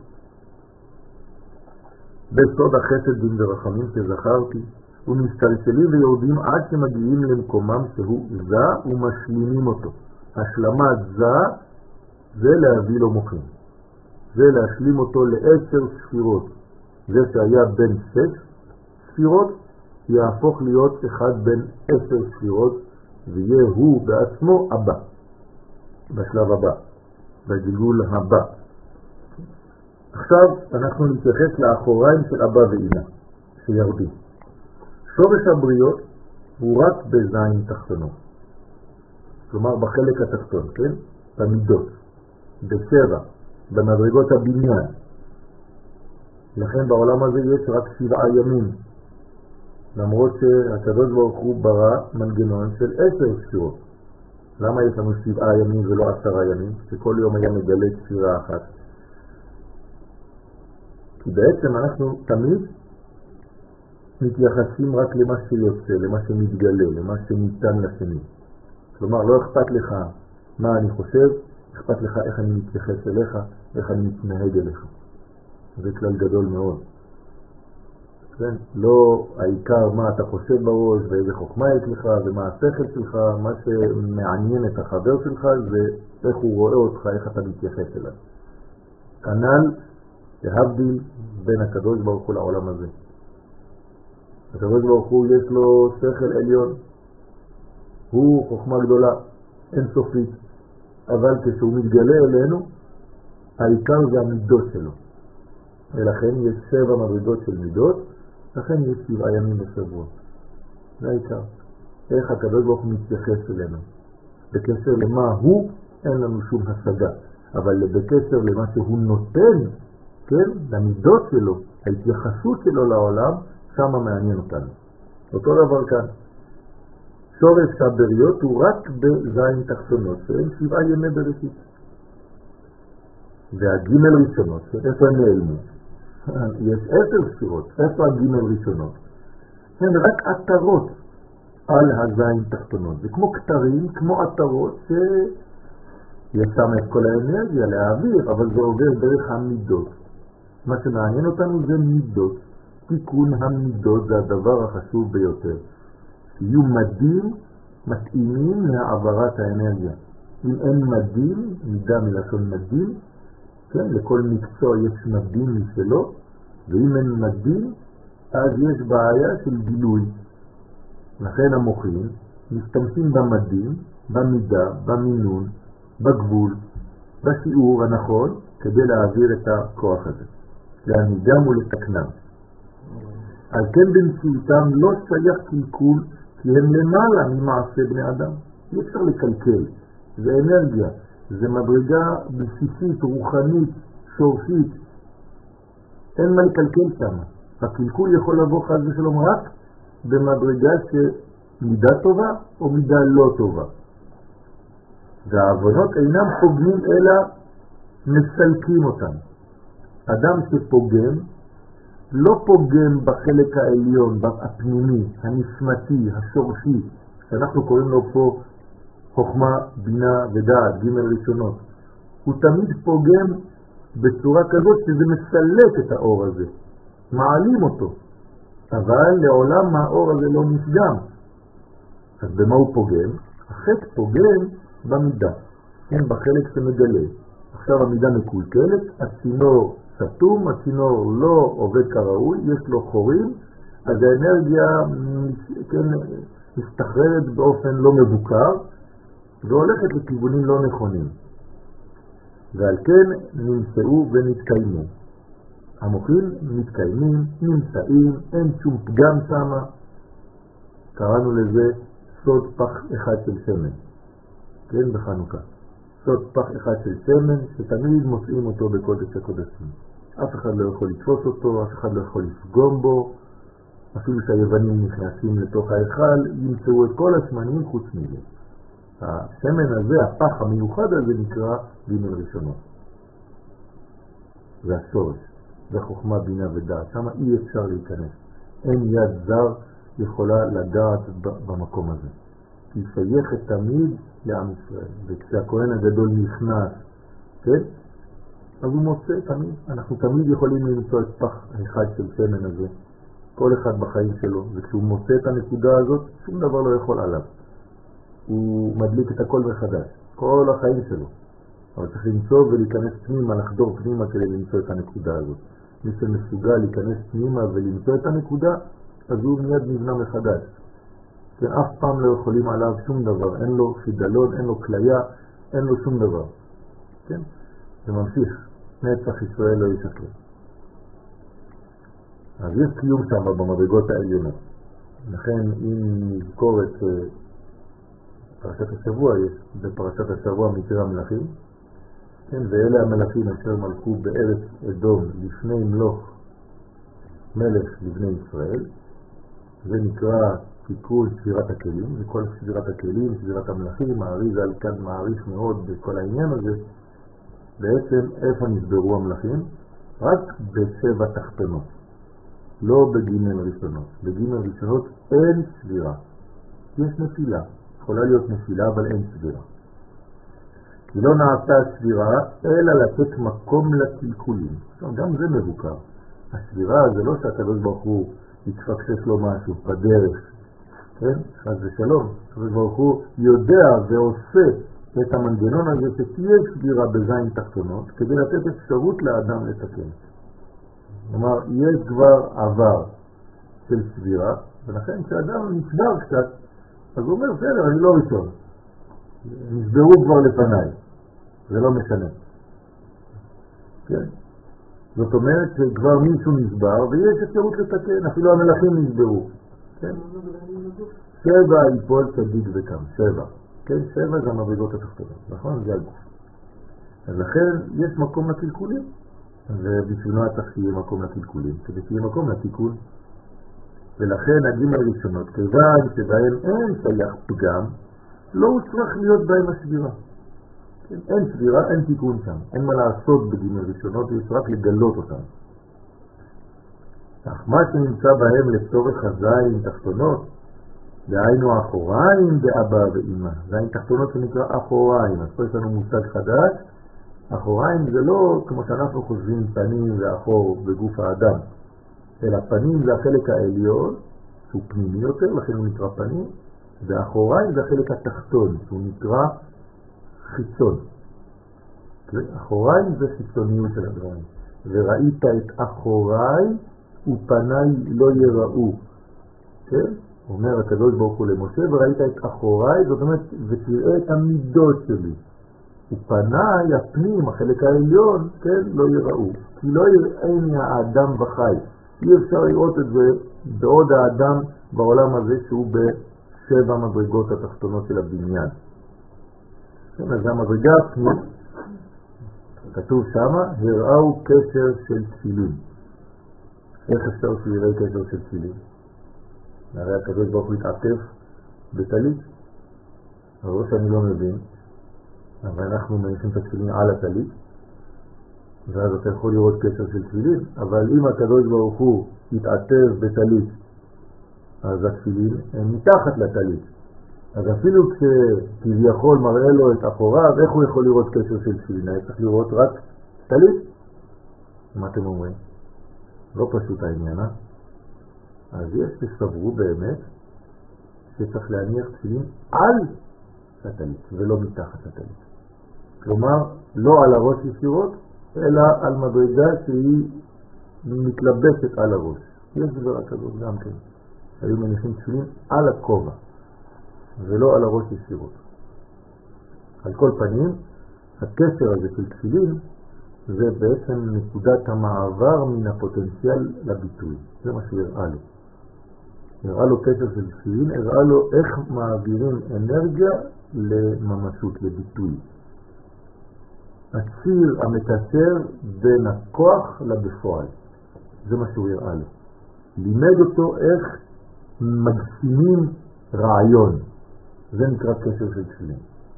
בסוד החסד דין ורחמים שזכרתי, ומסתלשלים ויורדים עד שמגיעים למקומם שהוא זה ומשלימים אותו. השלמת זה זה להביא לו מוחים. זה להשלים אותו לעשר ספירות. זה שהיה בין שש ספירות יהפוך להיות אחד בין עשר ספירות, ויהיה הוא בעצמו אבא בשלב הבא, בגלגול הבא. עכשיו אנחנו נתייחס לאחוריים של אבא ואמא שירדים. שורש הבריות הוא רק בזין תחתונות, כלומר בחלק התחתון, כן? במידות, בשבע, במדרגות הבניין. לכן בעולם הזה יש רק שבעה ימים, למרות שהקדוש ברוך הוא ברא מנגנון של עשר ספירות. למה יש לנו שבעה ימים ולא עשרה ימים? שכל יום היה מגלה ספירה אחת. כי בעצם אנחנו תמיד מתייחסים רק למה שיוצא, למה שמתגלה, למה שניתן לשני. כלומר, לא אכפת לך מה אני חושב, אכפת לך איך אני מתייחס אליך, איך אני מתנהג אליך. זה כלל גדול מאוד. כן? לא העיקר מה אתה חושב בראש ואיזה חוכמה יש לך ומה השכל שלך, מה שמעניין את החבר שלך זה איך הוא רואה אותך, איך אתה מתייחס אליו. כנ"ל להבדיל בין הקדוש ברוך הוא לעולם הזה. הקדוש ברוך הוא יש לו שכל עליון, הוא חוכמה גדולה, אין סופית, אבל כשהוא מתגלה אלינו, העיקר זה המידות שלו. ולכן יש שבע מדרגות של מידות, לכן יש שבעה ימים בשבוע. זה העיקר. איך הקדוש ברוך הוא מתייחס אלינו. בקשר למה הוא, אין לנו שום השגה. אבל בקשר למה שהוא נותן, כן, למידות שלו, ההתייחסות שלו לעולם, שמה מעניין אותנו. אותו דבר כאן. שורש הבריות הוא רק בזין תחתונות, שהם שבעה ימי בראשית. והגימל ראשונות, איפה הם נעלמו? יש עשר ספירות, איפה הגימל ראשונות? הן רק עטרות על הזין תחתונות. זה כמו כתרים, כמו עטרות שיש שם את כל האנרגיה להעביר, אבל זה עובר דרך המידות. מה שמעניין אותנו זה מידות. תיקון המידות זה הדבר החשוב ביותר. יהיו מדים מתאימים להעברת האנרגיה. אם אין מדים, מידה מלשון מדים, כן, לכל מקצוע יש מדים משלו, ואם אין מדים, אז יש בעיה של גילוי. לכן המוחים משתמשים במדים, במידה, במינון, בגבול, בשיעור הנכון, כדי להעביר את הכוח הזה. להנידם ולתקנם. על כן במציאותם לא שייך קלקול, כי הם למעלה ממעשה בני אדם. אי אפשר לקלקל. זה אנרגיה. זה מדרגה בסיסית, רוחנית, שורשית. אין מה לקלקל שם. הקלקול יכול לבוא חס ושלום רק במדרגה שמידה טובה או מידה לא טובה. והעוונות אינם פוגמים אלא מסלקים אותם. אדם שפוגם לא פוגם בחלק העליון, הפנימי, הנשמתי, השורשי, שאנחנו קוראים לו פה חוכמה, בינה ודעת, ג' ראשונות. הוא תמיד פוגם בצורה כזאת שזה מסלק את האור הזה, מעלים אותו, אבל לעולם האור הזה לא נפגם. אז במה הוא פוגם? החטא פוגם במידה, כן, בחלק שמגלה. עכשיו המידה מקולקלת, הצינור סתום, הצינור לא עובד כראוי, יש לו חורים, אז האנרגיה כן, מסתחררת באופן לא מבוקר, והולכת לכיוונים לא נכונים. ועל כן נמצאו ונתקיימו. המוחים מתקיימים, נמצאים, אין שום פגם שמה. קראנו לזה סוד פח אחד של שמן. כן, בחנוכה. סוד פח אחד של שמן שתמיד מוצאים אותו בקודש הקודשים. אף אחד לא יכול לתפוס אותו, אף אחד לא יכול לפגום בו. אפילו שהיוונים נכנסים לתוך ההיכל, ימצאו את כל השמנים חוץ מזה. השמן הזה, הפח המיוחד הזה, נקרא ג' ראשונות. זה השורש, זה חוכמה, בינה ודעת. שם אי אפשר להיכנס. אין יד זר יכולה לדעת במקום הזה. היא שייכת תמיד לעם ישראל. וכשהכהן הגדול נכנס, כן? אז הוא מוצא תמיד. אנחנו תמיד יכולים למצוא את פח אחד של שמן הזה. כל אחד בחיים שלו. וכשהוא מוצא את הנקודה הזאת, שום דבר לא יכול עליו. הוא מדליק את הכל מחדש. כל החיים שלו. אבל צריך למצוא ולהיכנס פנימה, לחדור פנימה כדי למצוא את הנקודה הזאת. מי שמסוגל להיכנס פנימה ולמצוא את הנקודה, אז הוא מיד נבנה מחדש. כי אף פעם לא יכולים עליו שום דבר. אין לו חידלון, אין לו כליה, אין לו שום דבר. כן? זה ממשיך. נצח ישראל לא ישקר. אז יש קיום שם במדרגות העליונות. לכן אם נזכור את פרשת השבוע, יש בפרשת השבוע מקרא המלכים, כן, ואלה המלכים אשר מלכו בארץ אדום לפני מלוך מלך לבני ישראל. זה נקרא תיקון ספירת הכלים, וכל ספירת הכלים, ספירת המלכים, האריזה על כאן מעריך מאוד בכל העניין הזה. בעצם איפה נסברו המלכים? רק בשבע תחתונות, לא בגימל ראשונות. בגימל ראשונות אין ספירה, יש נפילה, יכולה להיות נפילה אבל אין ספירה. כי לא נעשתה ספירה אלא לתת מקום לקלקולים. גם זה מבוקר. הספירה זה לא שהקדוש ברוך הוא יתפקשש לו משהו בדרך, כן? חס ושלום. הקדוש ברוך הוא יודע ועושה את המנגנון הזה שתהיה ספירה בזין תחתונות כדי לתת אפשרות לאדם לתקן. כלומר, יש כבר עבר של ספירה, ולכן כשאדם נשבר קצת, אז הוא אומר, בסדר, אני לא ראשון. נסברו כבר לפניי. זה לא משנה. כן? זאת אומרת שכבר מישהו נסבר, ויש אפשרות לתקן, אפילו המלכים נסברו. כן? שבע ייפול צדיק וקם, שבע. כן, שבע זה המדרגות התחתונות, נכון? זה הגוף. אז לכן יש מקום לקלקולים, ובשביל מה צריך שיהיה מקום לקלקולים? כדי שיהיה מקום לתיקון. ולכן הגימל הראשונות, כיוון שבהם אין שייך פגם, לא הוא צריך להיות בהם הסבירה. כן? אין סבירה, אין תיקון שם. אין מה לעשות בגימל ראשונות, יש רק לגלות אותם. אך מה שנמצא בהם לצורך הזין תחתונות, דהיינו אחוריים באבא ואמא. זין תחתונות שנקרא אחוריים. אז פה יש לנו מושג חדש. אחוריים זה לא כמו שאנחנו חושבים פנים ואחור בגוף האדם, אלא פנים זה החלק העליון, שהוא פנימי יותר, לכן הוא נקרא פנים, ואחוריים זה החלק התחתון, שהוא נקרא חיצון. אחוריים זה חיצוניות של הדברים. וראית את אחוריי ופניי לא יראו. כן? אומר הקדוש ברוך הוא למשה, וראית את אחוריי, זאת אומרת, ותראה את המידות שלי. ופניי, הפנים, החלק העליון, כן, לא יראו. כי לא יראיני האדם בחי. אי אפשר לראות את זה בעוד האדם בעולם הזה שהוא בשבע מדרגות התחתונות של הבניין. כן, אז המדרגה הפנימית, כתוב שמה, הראו קשר של תפילין. איך אפשר שיראה קשר של תפילין? הרי הקדוש ברוך הוא התעטף בטלית, אבל שאני לא מבין, אבל אנחנו מניחים את התפילין על הטלית, ואז אתה יכול לראות קשר של תפילין, אבל אם הקדוש ברוך הוא התעטף בטלית, אז התפילין הם מתחת לטלית. אז אפילו כשכביכול מראה לו את אחוריו, איך הוא יכול לראות קשר של תפילין? היה צריך לראות רק טלית? מה אתם אומרים? לא פשוט העניין, אה? אז יש שסברו באמת שצריך להניח תפילין על הטלית ולא מתחת הטלית. כלומר, לא על הראש ישירות, אלא על מדרגה שהיא מתלבשת על הראש. יש דברה כזאת גם כן. היו מניחים תפילין על הכובע ולא על הראש ישירות. על כל פנים, הקשר הזה של תפילין זה בעצם נקודת המעבר מן הפוטנציאל לביטוי. זה מה שהוא הראה לו. הראה לו קשר של תפילין, הראה לו איך מעבירים אנרגיה לממשות, לביטוי. הציר המקשר בין הכוח לבפועל. זה מה שהוא הראה לו. לימד אותו איך מגשימים רעיון. זה נקרא קשר של תפילין.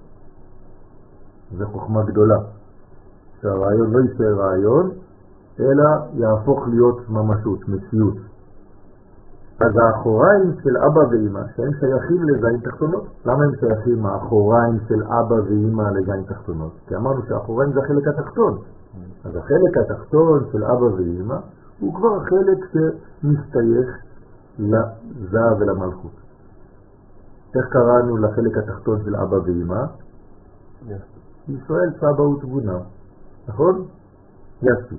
זה חוכמה גדולה. שהרעיון לא יישאר רעיון, אלא יהפוך להיות ממשות, מציאות. אז האחוריים של אבא ואמא, שהם שייכים לזין תחתונות. למה הם שייכים האחוריים של אבא ואמא לזין תחתונות? כי אמרנו שהאחוריים זה החלק התחתון. אז החלק התחתון של אבא ואמא הוא כבר החלק שמסתייך לזה ולמלכות. איך קראנו לחלק התחתון של אבא ואמא? ישראל סבא ותבונה. נכון? יספיק.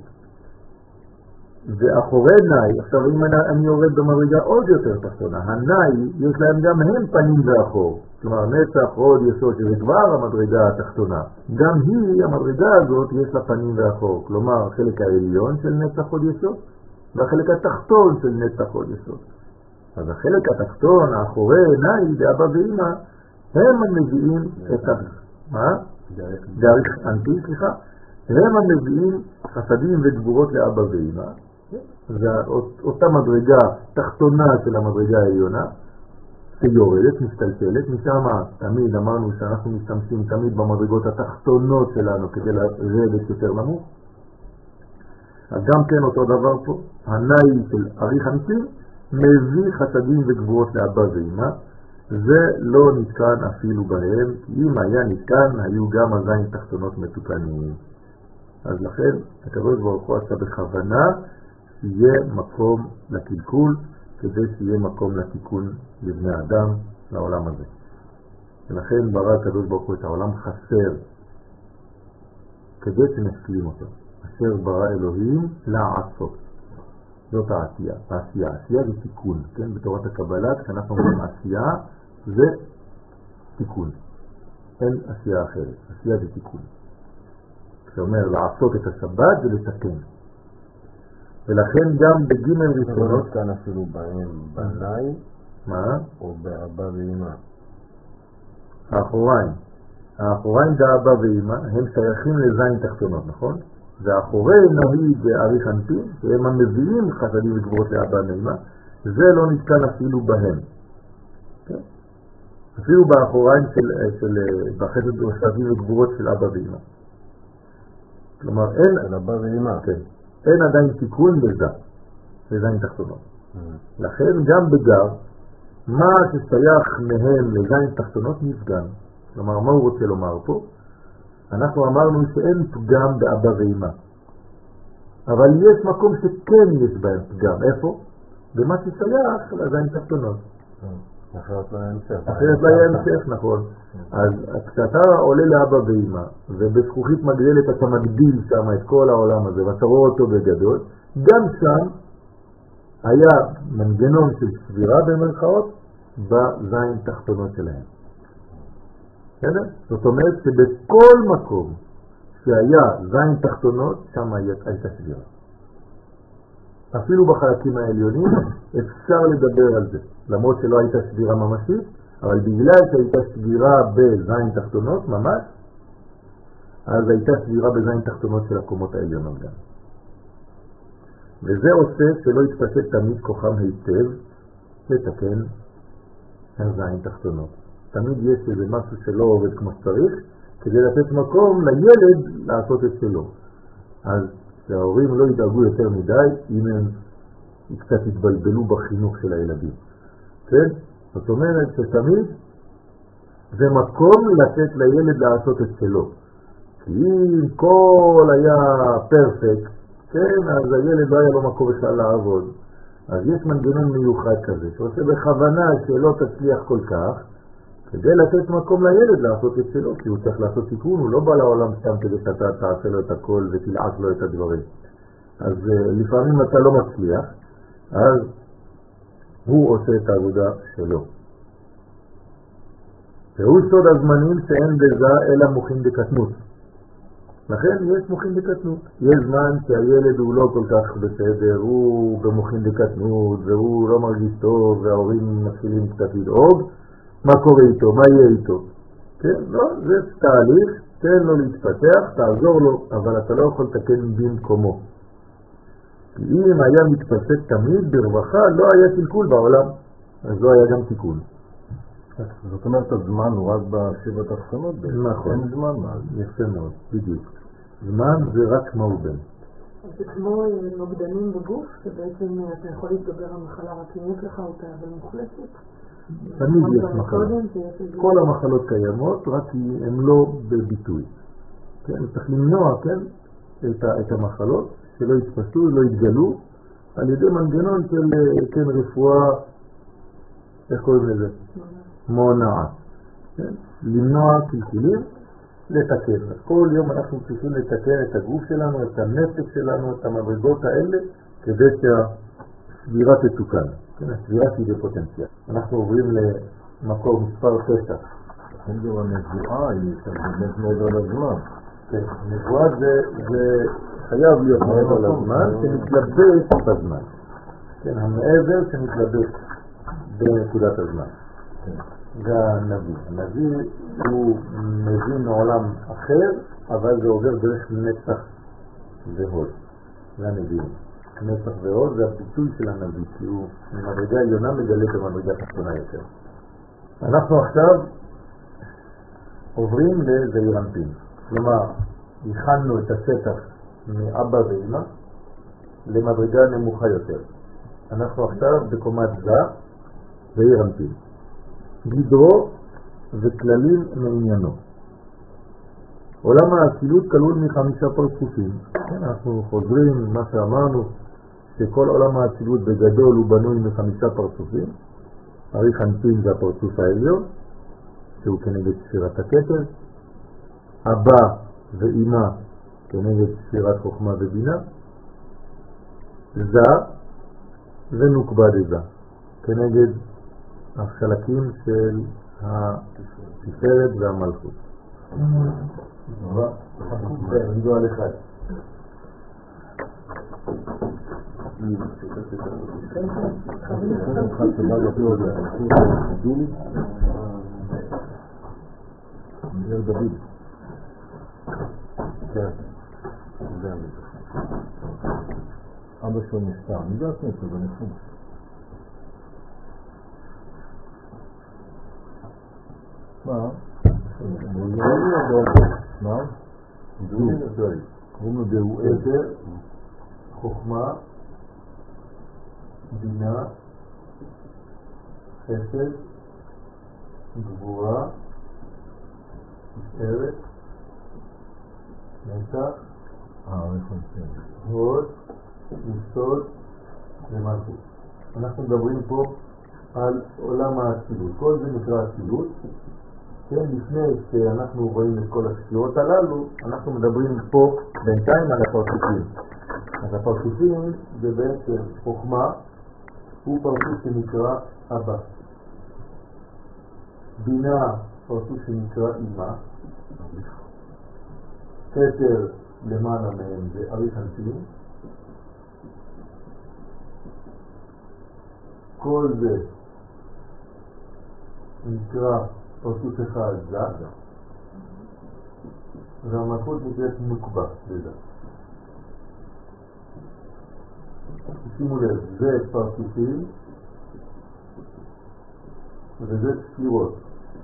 ואחורי נאי, עכשיו אם אני יורד במדרגה עוד יותר תחתונה, הנאי יש להם גם הם פנים ואחור. כלומר נצח, עוד יסוד, שזה כבר המדרגה התחתונה. גם היא, המדרגה הזאת, יש לה פנים ואחור. כלומר, החלק העליון של נצח עוד יסוד, והחלק התחתון של נצח עוד יסוד. אז החלק התחתון, האחורי נאי, ואבא ואמא, הם המביאים את ה... מה? דאריך אנטי, סליחה. הם המביאים חסדים וגבורות לאבא ואמא. זה אותה מדרגה תחתונה של המדרגה העליונה שיורדת, מסתלשלת. משם תמיד אמרנו שאנחנו משתמשים תמיד במדרגות התחתונות שלנו כדי לרדת יותר נמוך. אז גם כן אותו דבר פה, הנאי של אריך אנטי מביא חסדים וגבורות לאבא ואמא. זה לא נתקן אפילו בהם, כי אם היה נתקן היו גם עדיין תחתונות מתוקנים. אז לכן הקדוש ברוך הוא עשה בכוונה שיהיה מקום לקלקול, כדי שיהיה מקום לתיקון לבני אדם, לעולם הזה. ולכן ברא הקדוש ברוך הוא את העולם חסר, כדי שנשלים אותו. אשר ברא אלוהים לעשות. זאת העשייה. העשייה, העשייה זה תיקון. כן? בתורת הקבלה, כשאנחנו אומרים עשייה, זה תיקון. אין עשייה אחרת. עשייה זה תיקון. שאומר לעשות את השבת זה לתקן. ולכן גם בגימל ראשונות כאן אפילו בהם בנאי מה? או באבא ואמא. האחוריים. האחוריים זה אבא ואמא, הם שייכים לזין תחתונות, נכון? והאחורי נהי ואריך אנפין, שהם המביאים חסדים וגבורות לאבא ואמא, זה לא נתקן אפילו בהם. כן? אפילו באחוריים של, של בחסדים וגבורות של אבא ואמא. כלומר, אין, של אבא ואמא. כן, אין עדיין תיקון בזה, לזין תחתונות. לכן גם בגר, מה ששייך מהם לזין תחתונות נפגם. כלומר, מה הוא רוצה לומר פה? אנחנו אמרנו שאין פגם באבא ואמא. אבל יש מקום שכן יש בהם פגם. איפה? במה ששייך לזין תחתונות. אחרת לא ימשך. אחרת לא ימשך, נכון. אז כשאתה עולה לאבא ואמא, ובזכוכית מגדלת אתה מגדיל שם את כל העולם הזה, ואתה רואה אותו בגדול, גם שם היה מנגנון של סבירה במרכאות בזין תחתונות שלהם. בסדר? זאת אומרת שבכל מקום שהיה זין תחתונות, שם הייתה סבירה. אפילו בחלקים העליונים אפשר לדבר על זה, למרות שלא הייתה סבירה ממשית, אבל בגלל שהייתה סבירה בזין תחתונות ממש, אז הייתה סבירה בזין תחתונות של הקומות העליונות גם. וזה עושה שלא יתפשט תמיד כוחם היטב לתקן הזין תחתונות. תמיד יש איזה משהו שלא עובד כמו שצריך, כדי לתת מקום לילד לעשות את שלו. אז שההורים לא ידאגו יותר מדי אם הם קצת יתבלבלו בחינוך של הילדים. כן? זאת אומרת שתמיד זה מקום לתת לילד לעשות את שלו. כי אם כל היה פרפקט, כן, אז הילד לא היה לו מקום בכלל לעבוד. אז יש מנגנון מיוחד כזה, שעושה בכוונה שלא תצליח כל כך, כדי לתת מקום לילד לעשות את שלו, כי הוא צריך לעשות תיקון, הוא לא בא לעולם סתם כדי שאתה תעשה לו את הכל ותלעס לו את הדברים. אז לפעמים אתה לא מצליח, אז הוא עושה את העבודה שלו. והוא סוד הזמנים שאין בזה אלא מוכין בקטנות. לכן יש מוכין בקטנות. יש זמן שהילד הוא לא כל כך בסדר, הוא במוכין בקטנות, והוא לא מרגיש טוב, וההורים מתחילים קצת לדאוג, מה קורה איתו, מה יהיה איתו. כן, לא, זה תהליך, תן לו להתפתח, תעזור לו, אבל אתה לא יכול לתקן במקומו. כי אם היה מתפסק תמיד ברווחה, לא היה תלכול בעולם, אז לא היה גם תיקון. זאת אומרת, הזמן הוא רק בשבעת האחרונות. נכון. אין זמן. יפה מאוד, בדיוק. זמן זה רק מעובן. זה כמו נוגדנים בגוף, שבעצם אתה יכול להתגבר על מחלה, רק אם יש לך אותה, אבל מוחלטת. תמיד יש מחלות. כל המחלות קיימות, רק הן לא בביטוי. כן, צריך למנוע, כן, את המחלות, שלא יתפסו, לא יתגלו, על ידי מנגנון של, כן, רפואה, איך קוראים לזה? מונעת. כן? למנוע קלקולים, לתקן. אז כל יום אנחנו צריכים לתקן את הגוף שלנו, את הנפש שלנו, את המדרגות האלה, כדי שהסבירה תתוקן. כן, הסבירה שהיא בפוטנציאל. אנחנו עוברים למקור מספר תשע. אין זו הנבואה, היא באמת מעבר לזמן. כן, נבואה זה, זה חייב להיות מעבר לזמן, שמתלבש בזמן. כן, המעבר שמתלבש בנקודת הזמן. זה הנביא. הנביא הוא מביא מעולם אחר, אבל זה עובר דרך נצח והוד. זה הנביא. נצח והוד זה הביטוי של הנביא, כי הוא ממדרגה עליונה מגלה את המדרגה תחתונה יותר. אנחנו עכשיו עוברים לזעיר אנפין. כלומר, הכנו את השטח מאבא ואמא למדרגה נמוכה יותר. אנחנו עכשיו בקומת זה, זעיר אנפין. גדרו וכללים מעניינו. עולם האצילות כלול מחמישה פרצופים. אנחנו חוזרים מה שאמרנו, שכל עולם האצילות בגדול הוא בנוי מחמישה פרצופים. אריך אנפין זה הפרצוף העליון, שהוא כנגד ספירת הכתר. אבא ואמא כנגד ספירת חוכמה ובינה. זה ונוקבה דזה, כנגד החלקים של התפארת והמלכות. נדוע על אחד. ניר דוד. כן. אבא שלו נפטר. אני יודע עצמי שזה נפטר. מה? מה? דולי נדוי. קוראים לו דהו עדר, חוכמה, בינה, חסד, גבורה, מסתרת, נצח, הוד, יסוד ומלכות. אנחנו מדברים פה על עולם האצילות. כל זה נקרא אצילות. כן, לפני שאנחנו רואים את כל הספירות הללו, אנחנו מדברים פה בינתיים על הפרצופים. אז הפרצופים זה בעצם חוכמה, הוא פרצוף שנקרא אבא. בינה, פרצוף שנקרא אמא. כתר למעלה מהם זה אריך אנפין. כל זה נקרא פרצוף אחד זה, והמלכות נקראת נוקבה בזה. שימו לב, זה פרצופים וזה ספירות.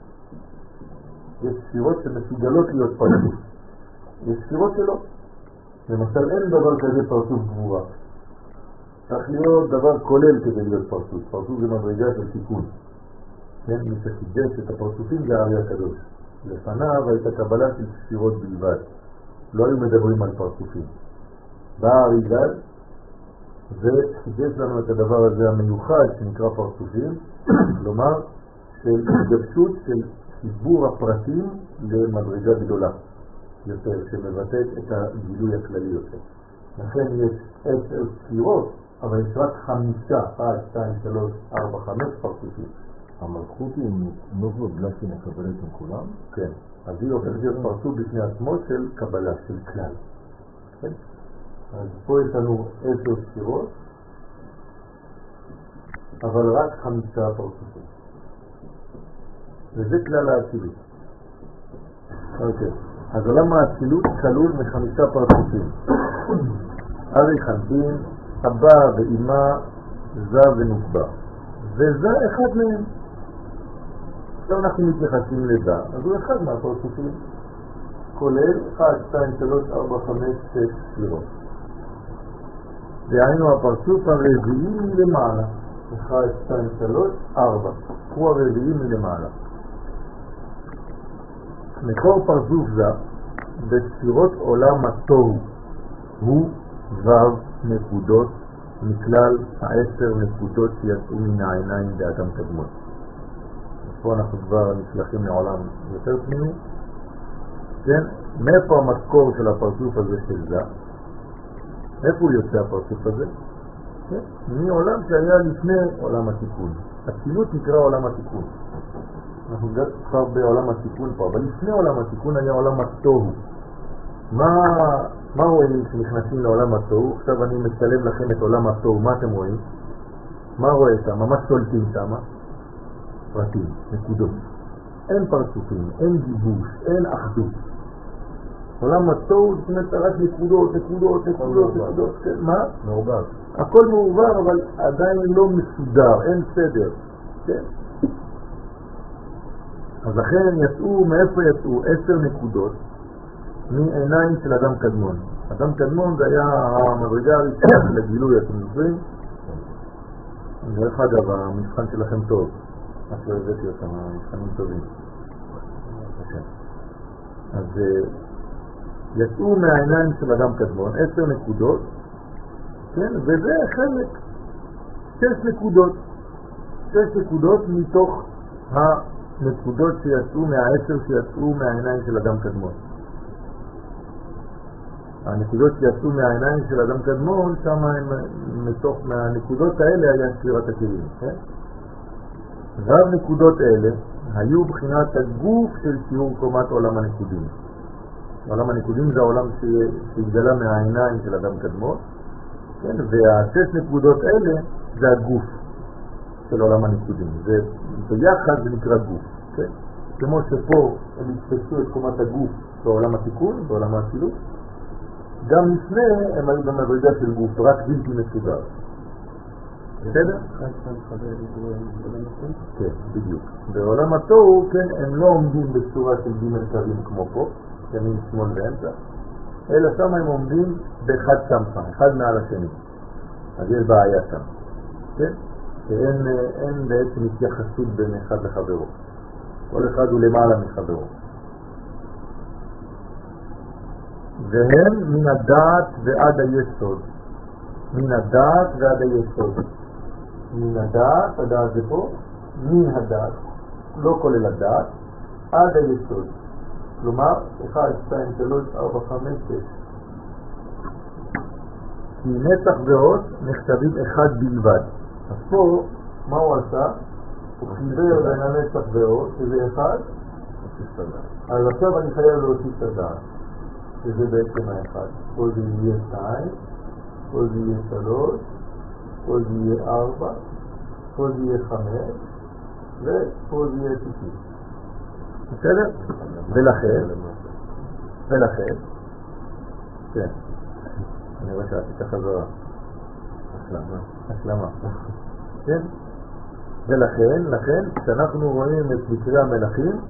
יש ספירות שמסוגלות להיות פרצוף. יש ספירות שלא. למשל אין דבר כזה פרצוף גבורה. צריך להיות דבר כולל כדי להיות פרצוף. פרצוף זה מדרגה של תיקון. כן, מי שחידש את הפרצופים זה הארי הקדוש. לפניו הייתה קבלה של ספירות בלבד. לא היו מדברים על פרצופים. בא הארי גד וחידש לנו את הדבר הזה המיוחד שנקרא פרצופים, כלומר של התגבשות של חיבור הפרטים למדרגה גדולה יותר, שמבטאת את הגילוי הכללי יותר. לכן יש עשר ספירות, אבל יש רק חמישה, אחת, שתיים, שלוש, ארבע, חמש פרצופים. המלכות היא נובו בגלל שהיא מקבלת עם כולם? כן. אז היא הופכת להיות פרצוף בפני עצמו של קבלה, של כלל. כן? אז פה יש לנו עשר ספירות, אבל רק חמישה פרצופים. וזה כלל האצילות. אוקיי. אז עולם האצילות כלול מחמישה פרצופים. ארי חנטין, אבא ואמא, זה ונוקבה. וזה אחד מהם. עכשיו אנחנו מתייחסים לזה, אז הוא אחד מהפרצופים. כולל אחת, שתיים, שלוש, ארבע, חמש, שש ספירות. דהיינו הפרצוף הרביעי מלמעלה. אחד, שתיים, שלוש, ארבע. הוא הרביעי מלמעלה. מקור פרצוף זה בספירות עולם התוהו הוא וו נקודות מכלל העשר נקודות שיצאו מן העיניים באדם קדמון. פה אנחנו כבר נשלחים לעולם יותר פנימי. כן? מאיפה המקור של הפרצוף הזה של זה? איפה הוא יוצא הפרצוף הזה? כן? מעולם שהיה לפני עולם התיקון. הצילות נקרא עולם התיקון. אנחנו כבר בעולם התיקון פה, אבל לפני עולם התיקון היה עולם התוהו. מה, מה רואים כשנכנסים לעולם התוהו? עכשיו אני מצלם לכם את עולם התוהו, מה אתם רואים? מה רואה שם? מה שולטים שם? פרטים, נקודות. אין פרצופים, אין גיבוש, אין אחדות. עולם התוהו זאת אומרת רק נקודות, נקודות, נקודות, נקודות. מה? מעורבב. הכל מעורבב, אבל עדיין לא מסודר, אין סדר. כן. אז לכן יצאו, מאיפה יצאו? עשר נקודות מעיניים של אדם קדמון. אדם קדמון זה היה המדרגה הראשונה לגילוי, אתם זוכרים? דרך אגב, המבחן שלכם טוב. מה שלא הבאתי אותם, המבחנים טובים. אז יצאו מהעיניים של אדם קדמון עשר נקודות, כן? וזה חלק, שש נקודות. שש נקודות מתוך הנקודות שיצאו מהעשר שיצאו מהעיניים של אדם קדמון. הנקודות שיצאו מהעיניים של אדם קדמון, שם מתוך מהנקודות האלה היה ספירת הכלים, כן? רב נקודות אלה היו בחינת הגוף של שיעור קומת עולם הנקודים. עולם הנקודים זה העולם שהתגלה מהעיניים של אדם קדמון, כן? והשש נקודות אלה זה הגוף של עולם הנקודים. זה ביחד זה נקרא גוף, כן? כמו שפה הם התפסו את קומת הגוף בעולם התיקון, בעולם האצילות, גם לפני הם היו במדרגה של גוף, רק בלתי מסודר. בסדר? כן, בדיוק. בעולם התוהו, כן, הם לא עומדים בצורה של ג' קווים כמו פה, ימין, שמאל ואמצע, אלא שם הם עומדים באחד סמכה, אחד מעל השני. אז יש בעיה שם, כן? שאין אין בעצם התייחסות בין אחד לחברו. כל אחד הוא למעלה מחברו. והם מן הדעת ועד היסוד. מן הדעת ועד היסוד. מן הדעת, הדעת זה פה, מן הדעת, לא כולל הדעת, עד היסוד. כלומר, אחד, שתיים, שלוש, ארבע, חמש, שש. כי נצח ועוד נכתבים אחד בלבד. אז פה, מה הוא עשה? הוא חיבר בין הנצח ועוד, שזה אחד, אז עכשיו אני חייב להוסיף את הדעת, שזה בעצם האחד. פה זה יהיה שתיים, פה זה יהיה שלוש, פה זה יהיה ארבע, פה זה יהיה חמש, ופה זה יהיה שישים. בסדר? ולכן, ולכן, כן, אני רואה שעשית חזרה. השלמה. השלמה. כן? ולכן, לכן, כשאנחנו רואים את מקרה המלכים,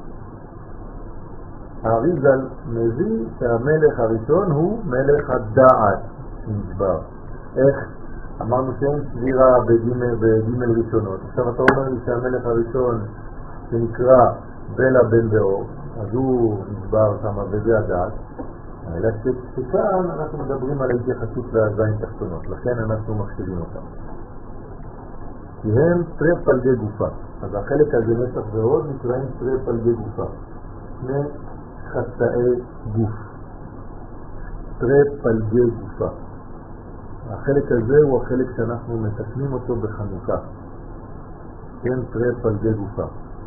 האריז"ל מביא שהמלך הראשון הוא מלך הדעת שנשבר. איך? אמרנו שאין סבירה בג' ראשונות. עכשיו אתה אומר לי שהמלך הראשון שנקרא בלה בן באור, אז הוא נשבר שם וזה הדעת. אלא שכאן אנחנו מדברים על ההתייחסות והזין תחתונות, לכן אנחנו מחשיבים אותם. כי הם שרי פלגי גופה. אז החלק הזה נצח ועוד נקראים שרי פלגי גופה. שני חצאי גוף. שרי פלגי גופה. החלק הזה הוא החלק שאנחנו מתקנים אותו בחנוכה. כן, טרף על גל גופה.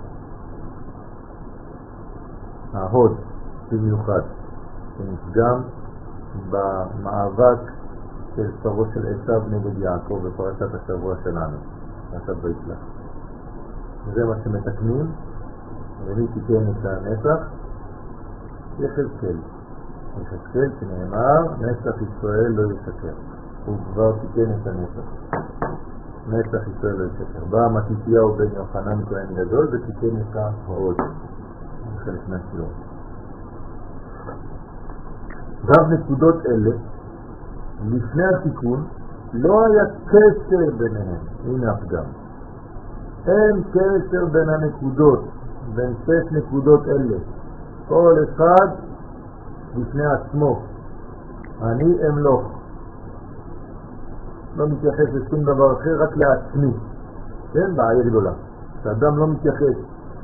ההוד במיוחד, שנפגם במאבק של שרו של עשיו נגד יעקב בפרשת השבוע שלנו, פרשת וישלח. זה מה שמתקנים, ומי תיקן את הנסח? יחזקאל. יחזקאל שנאמר, נסח ישראל לא ישקר. הוא כבר תיקן את הנסח. נסח ישראל לא ישקר. בא מתתיהו בן יוחנן כהן גדול ותיקן את ההוד. חלק מהשיעור. רב נקודות אלה, לפני התיקון, לא היה קשר ביניהם. הנה הפגם. אין קשר בין הנקודות, בין שש נקודות אלה. כל אחד לפני עצמו. אני אמלוך. לא מתייחס לשום דבר אחר, רק לעצמי. כן, בעיה גדולה. שאדם לא מתייחס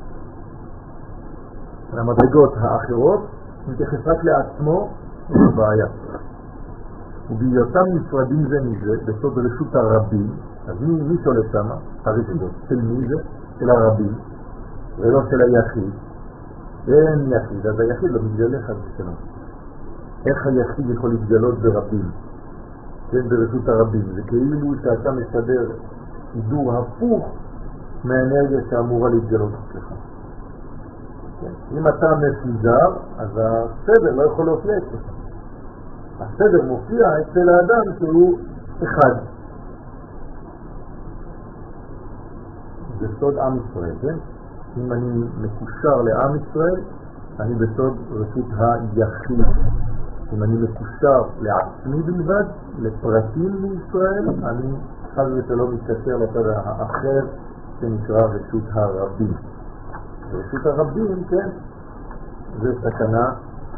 למדרגות האחרות, מתייחס רק לעצמו, זה בעיה. ובהיותם נפרדים זה מזה, בסוד רשות הרבים, אז מי, מי שולט שמה? הרשות של מי זה? של הרבים, ולא של היחיד. אין יחיד, אז היחיד לא מתגלה חד ושלום. איך היחיד יכול להתגלות ברבים? כן, ברשות הרבים. זה כאילו שאתה מסדר סידור הפוך מהאנרגיה שאמורה להתגלות אצלך. כן. אם אתה מפוזר, אז הסדר לא יכול להופיע אצלך. הסדר מופיע אצל האדם שהוא אחד. זה סוד עם ישראל, כן? אם אני מקושר לעם ישראל, אני בסוד רשות היחיד. אם אני מקושר לעצמי בלבד, לפרטים בישראל, אני חד ושלום מתקשר לצד האחר שנקרא רשות הרבים. רשות הרבים, כן, זה סכנה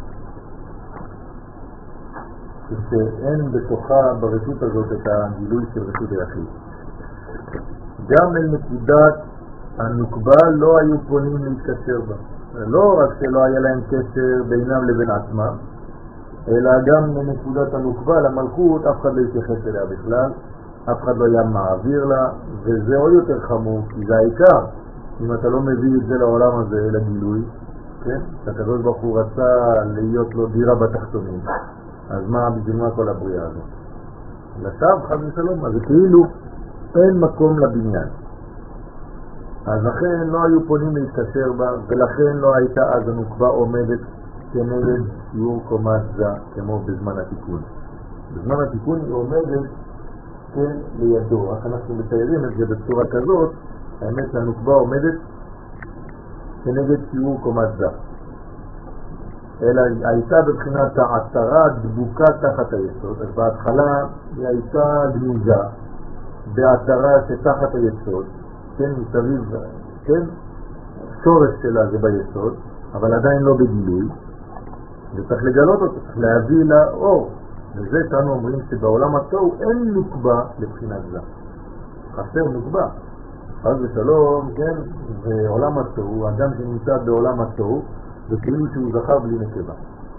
שאין בתוכה ברשות הזאת את הגילוי של רשות היחיד. גם אל נקודת הנוקבה לא היו פונים להתקשר בה. לא רק שלא היה להם קשר בינם לבין עצמם, אלא גם לנקודת הנוקבה, למלכות, אף אחד לא יתייחס אליה בכלל, אף אחד לא היה מעביר לה, וזה עוד יותר חמור, כי זה העיקר. אם אתה לא מביא את זה לעולם הזה, לגילוי, כן? שהקדוש ברוך הוא רצה להיות לו דירה בתחתונים, אז מה, בשביל מה כל הבריאה הזאת? לשווא, חד ושלום, אז זה כאילו אין מקום לבניין. אז לכן לא היו פונים להתקשר בה, ולכן לא הייתה אז הנוקבה עומדת כנגד שיעור קומת זה, כמו בזמן התיקון. בזמן התיקון היא עומדת כן לידו. רק אנחנו מתארים את זה בצורה כזאת, האמת הנוקבה עומדת כנגד שיעור קומת זה. אלא הייתה בבחינת העצרה דבוקה תחת היסוד. אז בהתחלה היא הייתה גניזה בעצרה שתחת היסוד, כן, מסביב, כן, שורש שלה זה ביסוד, אבל עדיין לא בגילוי, וצריך לגלות אותו, צריך להביא לה אור. וזה שאנו אומרים שבעולם התוהו אין נוקבה לבחינת זה. חסר נוקבה. חס ושלום, כן, בעולם התוהו, האדם שנמצא בעולם התוהו, זה כאילו שהוא זכר בלי נקבה.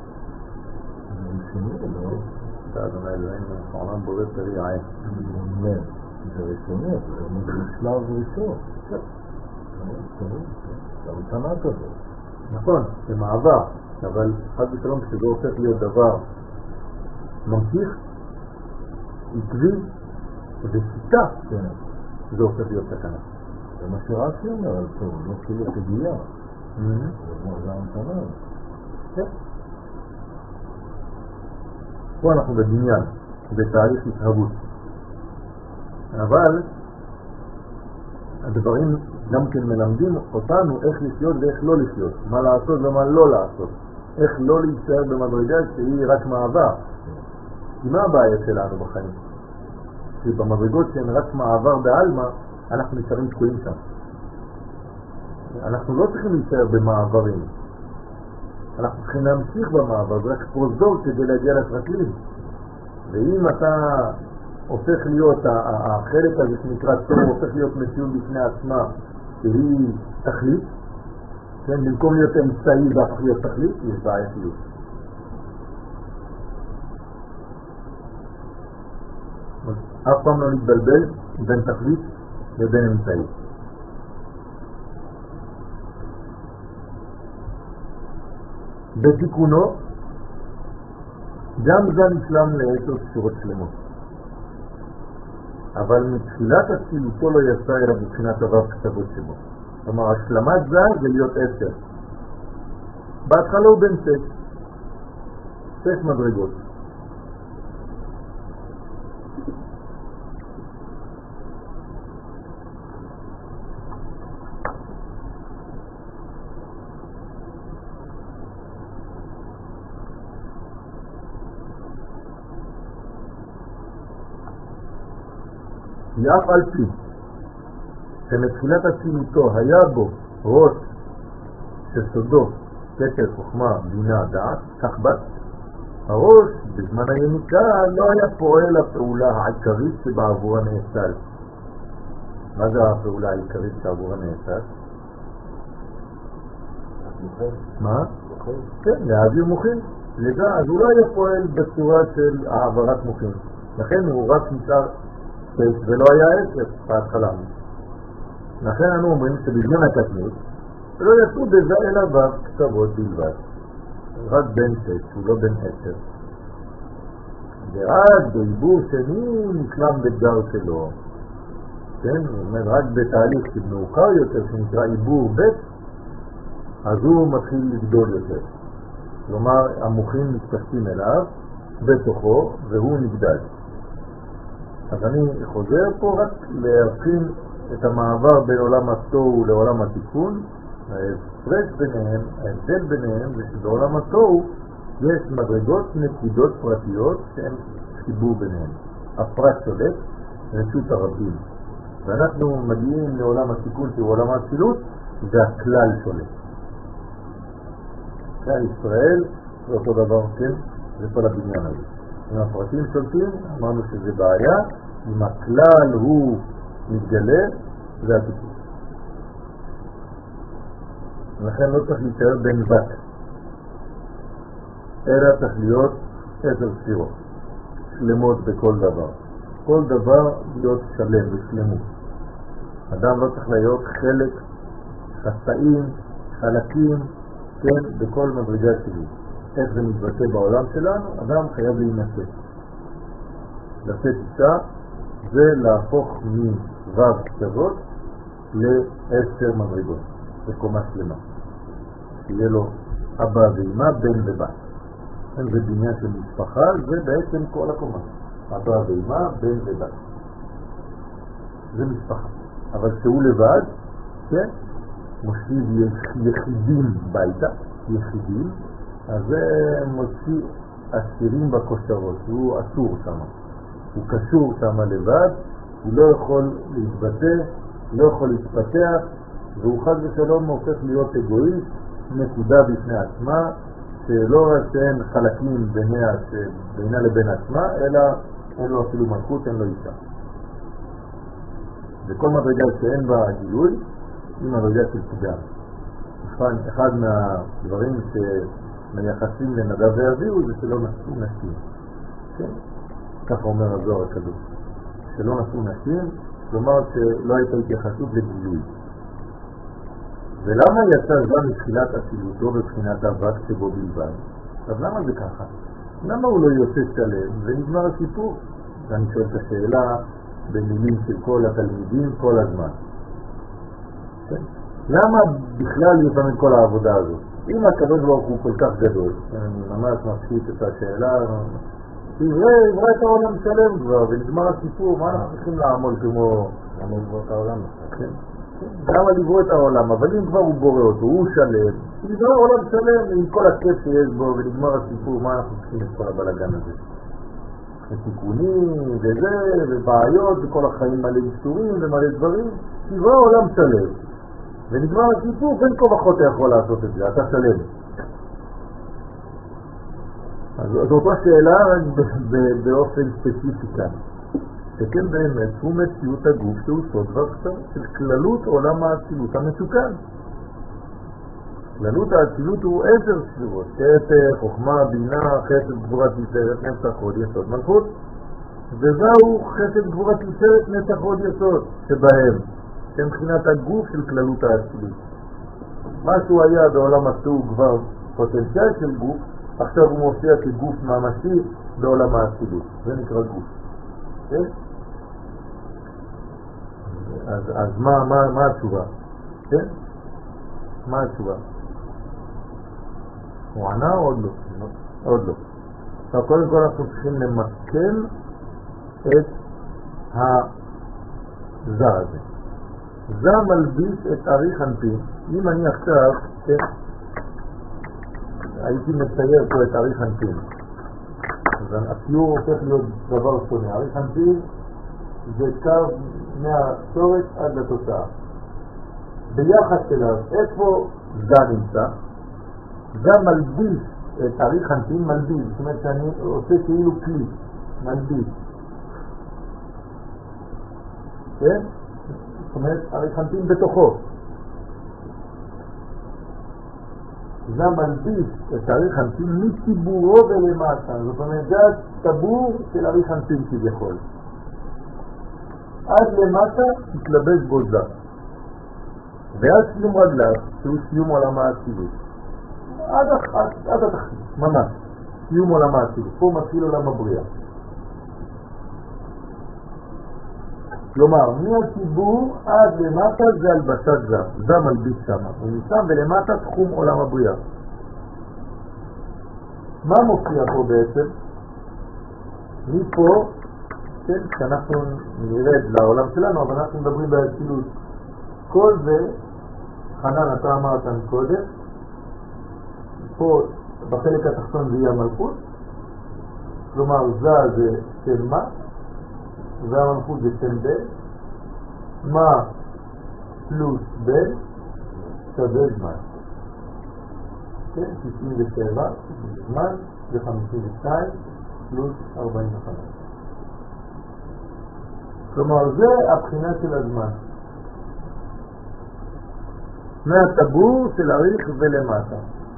אתה אדוני אלוהינו, העולם בורא פרי עין. זה ראשוני, זה שלב ראשון. זה ראשונה כזאת. נכון, זה מעבר, אבל חד ושלום כשזה הופך להיות דבר ממשיך, עקבי ושיטה, זה הופך להיות תקנה. זה מה שרש"י אומר על טוב, לא כאילו תגיעה. זה המתנה. כן. פה אנחנו בבניין, בתהליך התהוות. אבל הדברים גם כן מלמדים אותנו איך לחיות ואיך לא לחיות, מה לעשות ומה לא לעשות, איך לא להישאר במדרגה שהיא רק מעבר. כי מה הבעיה שלנו בחיים? כי במדרגות שהן רק מעבר בעלמא, אנחנו נשארים תקועים שם. אנחנו לא צריכים להישאר במעברים, אנחנו צריכים להמשיך במעבר, זה רק פרוזדור כדי להגיע לפרקלים. ואם אתה הופך להיות, החלק הזה שנקרא טוב, הופך להיות מציאות בפני עצמה, שהיא תכלית, כן, במקום להיות אמצעי והפך להיות תכלית, יש בעייתיות. אף פעם לא להתבלבל בין תכלית לבין אמצעי. בתיקונו, גם זה נשלם לעשר ספירות שלמות. אבל מתחילת אצילותו לא יצא אלא מבחינת הרב כתבות שבו. כלומר, השלמת זה זה להיות עשר. בהתחלה הוא בן שש. שש מדרגות. ואף על פי שמתחילת אצילותו היה בו ראש שסודו כתר חוכמה בינה דעת, כך בת הראש בזמן היניקה לא היה פועל הפעולה העיקרית שבעבורה נאסל. מה זה הפעולה העיקרית שבעבורה נאסל? מה? כן, להעביר מוחים. לדע, אז הוא לא היה פועל בצורה של העברת מוחים. לכן הוא רק נשאר שש ולא היה עשר בהתחלה. לכן אנו אומרים שבזמן הקטנות לא יצאו בזה אלא בקצוות בלבד. רק בן שש, הוא לא בן עשר. ורק בעיבור שני נשלם בגדר שלו. כן, זאת אומרת, רק בתהליך שמאוחר יותר, שנקרא עיבור ב', אז הוא מתחיל לגדול יותר. כלומר, המוחים מתפשטים אליו, בתוכו, והוא נגדל. אז אני חוזר פה רק להבחין את המעבר בין עולם התוהו לעולם התיקון. ההפרש ביניהם, ההבדל ביניהם זה שבעולם התוהו יש מדרגות נקודות פרטיות שהן חיבור ביניהם. הפרט שולט, רשות הרבים. ואנחנו מגיעים לעולם התיקון שהוא עולם האצילות, והכלל שולט. ישראל זה אותו דבר, כן? זה כל הבניין הזה. אם הפרטים שולטים, אמרנו שזה בעיה. אם הכלל הוא מתגלה, זה התיקון. לכן לא צריך להישאר בן בת, אלא צריך להיות עשר ספירות, שלמות בכל דבר. כל דבר להיות שלם ושלמות. אדם לא צריך להיות חלק, חסאים, חלקים, כן, בכל מדרגה שלי. איך זה מתבטא בעולם שלנו? אדם חייב להינשא. לשאת אישה זה להפוך מוו קצוות לעשר מדרגות, בקומה שלמה. שיהיה לו אבא ואמא, בן ובת. זה בניין של משפחה, זה בעצם כל הקומה. אבא ואמא, בן ובת. זה משפחה. אבל שהוא לבד, כן, מושיב יחידים ביתה, יחידים, אז זה מוציא אסירים בכושרות, הוא אסור שם. הוא קשור שם לבד, הוא לא יכול להתבטא, לא יכול להתפתח, והוא חד ושלום הופך להיות אגואיסט, נקודה בפני עצמה, שלא רק שאין חלקים בינה, בינה לבין עצמה, אלא אין לו אפילו מלכות, אין לו אישה. וכל מדרגה שאין בה גילוי, היא מדרגה של פגם. אחד מהדברים שמייחסים לנדב ואביהו זה שלא נשאו נשים. כן? ככה אומר הזוהר הקדוש. שלא נשאו נשים, כלומר שלא הייתה התייחסות לגילוי. ולמה יצא זמן מתחילת אצילותו בבחינת אבק שבו בלבד? אז למה זה ככה? למה הוא לא יוצא שלם ונגמר הסיפור? אני שואל את השאלה במילים של כל התלמידים כל הזמן. כן? למה בכלל יש לנו כל העבודה הזאת? אם הקדוש ברוך הוא כל כך גדול, אני ממש מפשיט את השאלה, תברא, יברא את העולם שלם כבר, ונגמר הסיפור, מה אנחנו צריכים לעמול כמו... למה לברוא את העולם? כן. למה לברוא את העולם? אבל אם כבר הוא בורא אותו, הוא שלם, יברא עולם שלם עם כל הכיף שיש בו, ונגמר הסיפור, מה אנחנו צריכים את כל הבלגן הזה? ותיקונים, וזה, ובעיות, וכל החיים מלא איסורים ומלא דברים, יברא עולם שלם. ונגמר הסיפור, בין כה וכה אתה יכול לעשות את זה, אתה שלם. אז זו אותה שאלה באופן ספציפי כאן. שכן באמת הוא מציאות הגוף שהוא סוד וקצר של כללות עולם האצילות המתוקן. כללות האצילות הוא עשר ספירות, כתר, חוכמה, בינה, חסד, גבורה, תפארת, נצח, הוד, יסוד, מלכות. וזהו חסד, גבורה, תפארת, נצח, הוד, יסוד, שבהם שמבחינת הגוף של כללות האצילות. מה שהוא היה בעולם התוהו כבר פוטנציאל של גוף, עכשיו הוא מופיע כגוף ממשי בעולם האצילות. זה נקרא גוף. כן? אז, אז מה, מה, מה התשובה? כן? מה התשובה? הוא ענה או עוד לא? עוד לא. עכשיו קודם כל אנחנו צריכים למקם את הזה הזה. זה מלביש את ארי חנפין. אם אני עכשיו, כן, הייתי מצייר פה את ארי חנפין, אז הציור הופך להיות דבר שונה. ארי חנפין זה קו מהשורש עד לתוצאה. ביחד אליו, איפה זה נמצא? זה מלביש את ארי חנפין, מלביש, זאת אומרת שאני עושה כאילו כלי, מלביש. כן? זאת אומרת, ארי חנפין בתוכו. זה מלביש את ארי חנפין מציבורו ולמטה. זאת אומרת, זה הטבור של ארי חנפין כביכול. עד למטה תתלבש בו זה. ועד סיום רגליו, שהוא סיום עולם האצילות. עד, עד, עד התחתית, ממש. סיום עולם האצילות. פה מתחיל עולם הבריאה. כלומר, מהציבור עד למטה זה הלבשת זר, זה מלביש שם, ומשם ולמטה תחום עולם הבריאה. מה מופיע פה בעצם? מפה, כן, כשאנחנו נרד לעולם שלנו, אבל אנחנו מדברים באצילות. כל זה, חנן, אתה אמרת קודם, פה בחלק התחתון זה יהיה המלכות, כלומר, זה זה של מה? והמלכות זה שם ב', מה פלוס ב' שווה זמן. כן, תשעים ושבע זמן זה חמישים ושתיים פלוס ארבעים וחמש. כלומר זה הבחינה של הזמן. מהטבור של אריך ולמטה.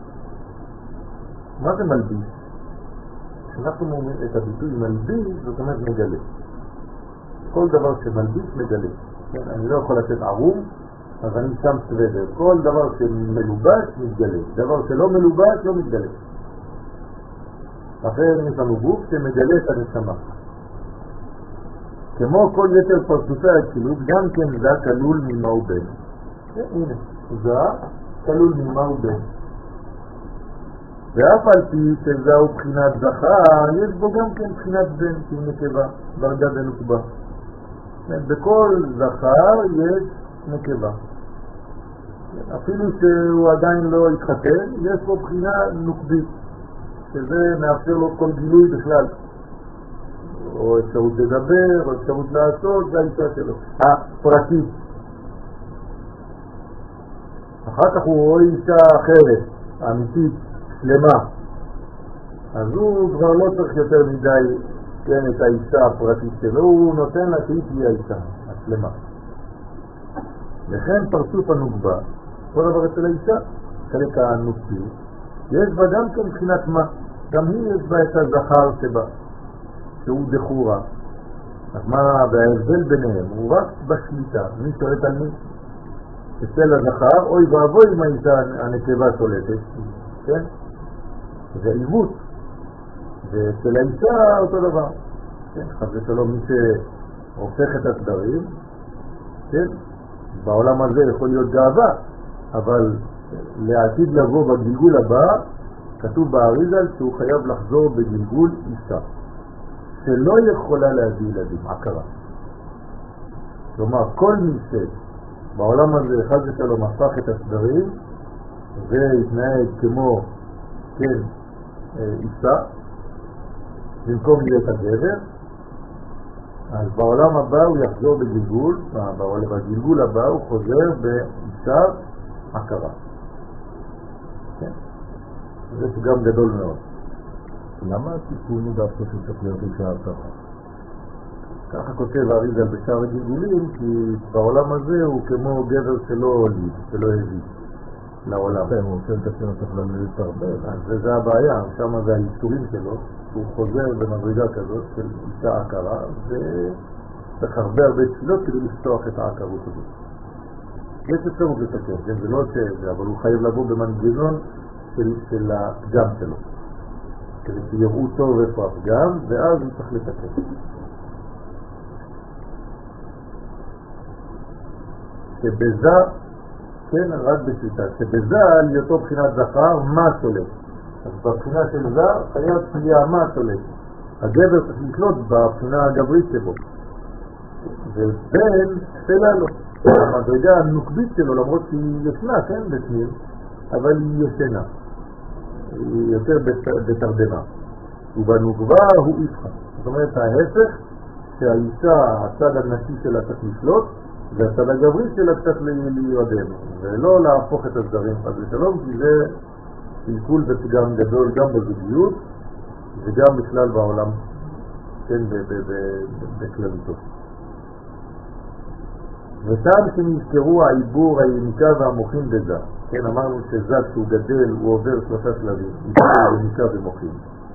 מה זה מלביש? כשאנחנו אומרים את הביטוי מלביש, זאת אומרת מגלה. כל דבר שמלביש מגלה. כן, אני לא יכול לתת ערום, אז אני שם סוודר. כל דבר שמלובש מתגלה. דבר שלא מלובש לא מתגלה. אחר יש לנו גוף שמגלה את הנשמה. כמו כל יתר פרצופי האצילות, גם כן זה כלול ממה הוא בן. הנה, זה כלול ממה הוא בן. ואף על פי שזהו בחינת זכר, יש בו גם כן בחינת בן, שהיא נקבה, דרגה ונוקבה. בכל זכר יש נקבה. אפילו שהוא עדיין לא התחתן, יש פה בחינה נוקבית, שזה מאפשר לו כל גילוי בכלל. או אפשרות לדבר, או אפשרות לעשות, זה האישה שלו. הפרטית. אחר כך הוא רואה אישה אחרת, אמיתית, שלמה. אז הוא כבר לא צריך יותר מדי, כן, את האישה הפרטית שלו, הוא נותן לה שהיא תהיה האישה, השלמה. לכן פרצוף הנוגבה, כל דבר אצל האישה, חלק הנוקבי, יש בה גם כן מבחינת מה, גם היא יש בה את הזכר שבה, שהוא דחורה. אז מה בהבדל ביניהם? הוא רק בשליטה, מי שולט על מי? אצל הזכר, אוי ואבוי אם האישה הנקבה שולטת, כן? זה עיוות. ואצל האישה אותו דבר. כן? חס ושלום מי שהופך את הסדרים, כן? בעולם הזה יכול להיות גאווה, אבל לעתיד לבוא בגלגול הבא, כתוב באריזל שהוא חייב לחזור בגלגול אישה, שלא יכולה להביא ילדים, עקרה. כלומר, כל מי שבעולם הזה חס ושלום הפך את הסדרים, והתנהג כמו, כן, אישה, במקום להיות הגבר, אז בעולם הבא הוא יחזור בגלגול, בגלגול הבא הוא חוזר באישה עקרה. כן? זה גם גדול מאוד. למה התיקון הוא דווקא שצריך להיות אישה עקרה? ככה כותב אריזל בשאר הגלגולים, כי בעולם הזה הוא כמו גבר שלא הוליד, שלא הביא לעולם. כן, הוא עושה את עצמו צריך להתערבב. אז זה הבעיה, שם זה האיסורים שלו, הוא חוזר במדרגה כזאת של אישה עקרה, וצריך הרבה הרבה תפילות כדי לפתוח את העקרות הזאת. יש אפשרות לתקן, כן? זה לא שזה, אבל הוא חייב לבוא במנגנון של, של הפגם שלו, כדי שיראו טוב איפה הפגם, ואז הוא צריך לתקן. שבזה, כן, רק בשיטה, שבזה על אותו בחינת זכר, מה שולט? אז בבחינה של זה חייב שיהיה מה שולט. הגבר צריך לקלוט בבחינה הגברית שבו. ובן תפלה לו. המדרגה הנוקבית שלו, למרות שהיא ישנה, כן, בפנים, אבל היא ישנה. היא יותר בתרדמה. ובנוקבה הוא איפכה. זאת אומרת, ההפך, שהאישה, הצד הנשי שלה צריך לשלוט, והצד הגברי שלה צריך להירדם, ולא להפוך את הסדרים חד ושלום, כי זה קלקול ופגם גדול גם בזוגיות, וגם בכלל בעולם, כן, בכללותו. וטעם שנזכרו העיבור, היניקה והמוחים בזה. כן, אמרנו שזה כשהוא גדל, הוא עובר שלושה שלבים, עיבור, היניקה ומוחים.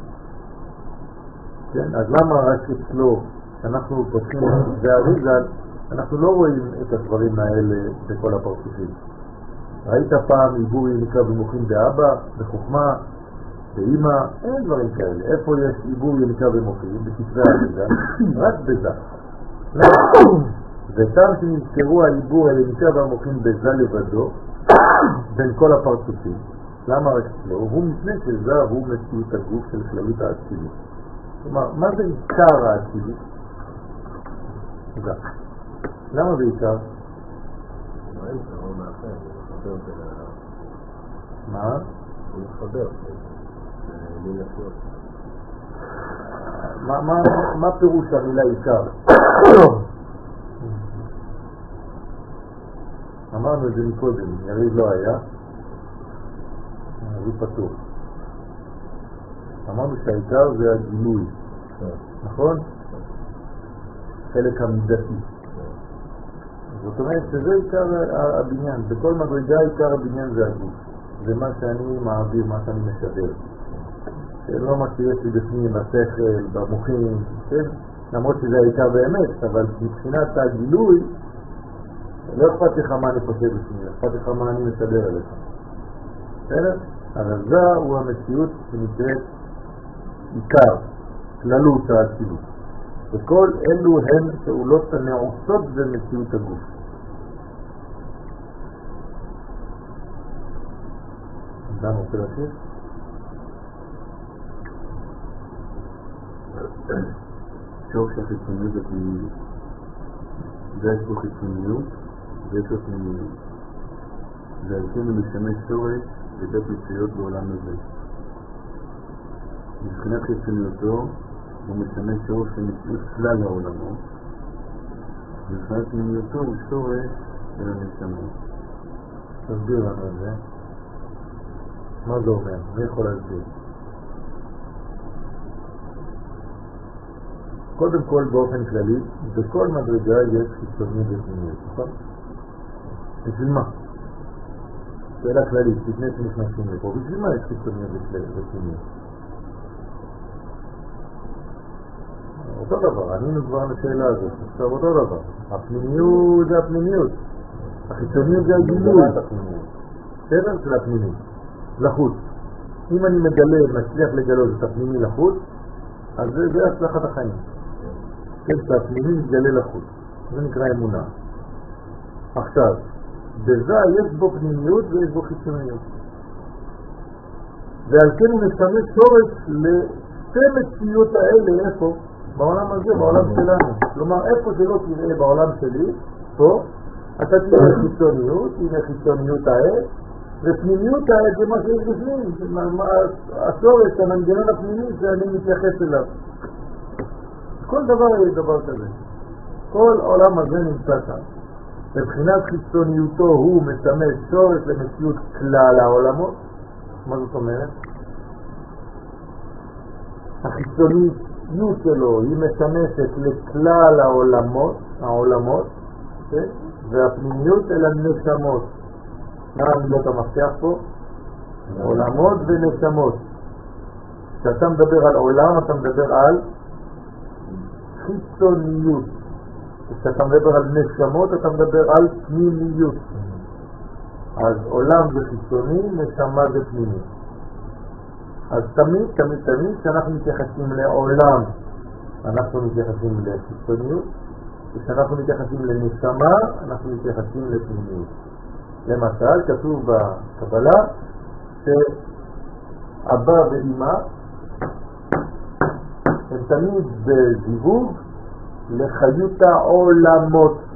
כן, אז למה רק אצלו, אנחנו פותחים את זה הריזל, אנחנו לא רואים את הדברים האלה בכל הפרצופים. ראית פעם עיבור, היניקה ומוחים באבא, בחוכמה, באמא, אין דברים כאלה. איפה יש עיבור, היניקה ומוחים? בכתבי הריזל, רק בזה. למה? וטעם שנזכרו העיבור, היניקה והמוחים בזה לבדו, בין כל הפרצופים. למה רק אצלו? הוא מפני שזה הוא מציאות הגוף של כללות האצילות. כלומר, מה זה עיקר האצילות? זה. למה זה עיקר? מה? הוא מחבר. מה פירוש המילה עיקר? אמרנו את זה מקודם, יריב לא היה, הוא פתור. אמרנו שהעיקר זה הגילוי, נכון? חלק המידתי. זאת אומרת שזה עיקר הבניין, בכל מדרגה עיקר הבניין זה הגוף. זה מה שאני מעביר, מה שאני משדר. לא מה שיש לי בפנים, בשכל, במוחים, כן? למרות שזה העיקר באמת, אבל מבחינת הגילוי, לא אכפת לך מה אני חושב בפנים, אכפת לך מה אני משדר אליך. בסדר? אבל זה הוא המציאות שנקראת עיקר, כללות האצילות. וכל אלו הן פעולות הנעושות במציאות הגוף. אדם רוצה להשאיר? שורש החיצוניות ופנימיות. זה יש פה חיצוניות ויש פה פנימיות. זה הולכים ומשמש שורש לבית מציאות בעולם הזה. מבחינת חיצוניותו הוא משמש שורש למציאות כלל העולמות. מבחינת פנימיותו הוא שורש של הנשמה. תסביר לנו את זה. מה זה אומר? מי יכול להסביר? קודם כל באופן כללי, בכל מדרגה יש חיצוניות ופנימיות, נכון? בשביל מה? שאלה כללית, לפני שנכנסים לפה, בשביל מה יש חיצוניות ופנימיות? אותו דבר, ענינו כבר לשאלה הזאת, עכשיו אותו דבר. הפנימיות זה הפנימיות, החיצוניות זה הגילוי. בסדר? של הפנימי, לחוץ. אם אני מגלה, מצליח לגלות את הפנימי לחוץ, אז זה, זה הצלחת החיים. כן, שהפנימי מתגלה לחוץ. זה נקרא אמונה. עכשיו, בזה יש בו פנימיות ויש בו חיצוניות. ועל כן הוא משמש שורש לשתי מציאות האלה, איפה? בעולם הזה, בעולם שלנו. כלומר, איפה שלא תראה בעולם שלי, פה, אתה תראה חיצוניות, הנה חיצוניות העד, ופנימיות העד זה מה שיש בפנים, השורש, המנגנון הפנימי שאני מתייחס אליו. כל דבר יש דבר כזה. כל העולם הזה נמצא כאן. מבחינת חיצוניותו הוא משמש שורש למציאות כלל העולמות. מה זאת אומרת? החיצוניות שלו היא משמשת לכלל העולמות, העולמות, כן? והפנימיות אל הנשמות. מה המילות המפתח פה? עולמות ונשמות. כשאתה מדבר על עולם, אתה מדבר על חיצוניות. כשאתה מדבר על נשמות, אתה מדבר על פנימיות. אז עולם זה חיצוני, נשמה זה פנימי. אז תמיד, תמיד, תמיד, כשאנחנו מתייחסים לעולם, אנחנו מתייחסים לחיצוניות, וכשאנחנו מתייחסים לנשמה, אנחנו מתייחסים לפנימיות. למשל, כתוב בקבלה שאבא ואמא הם תמיד בזיווג לחיות העולמות.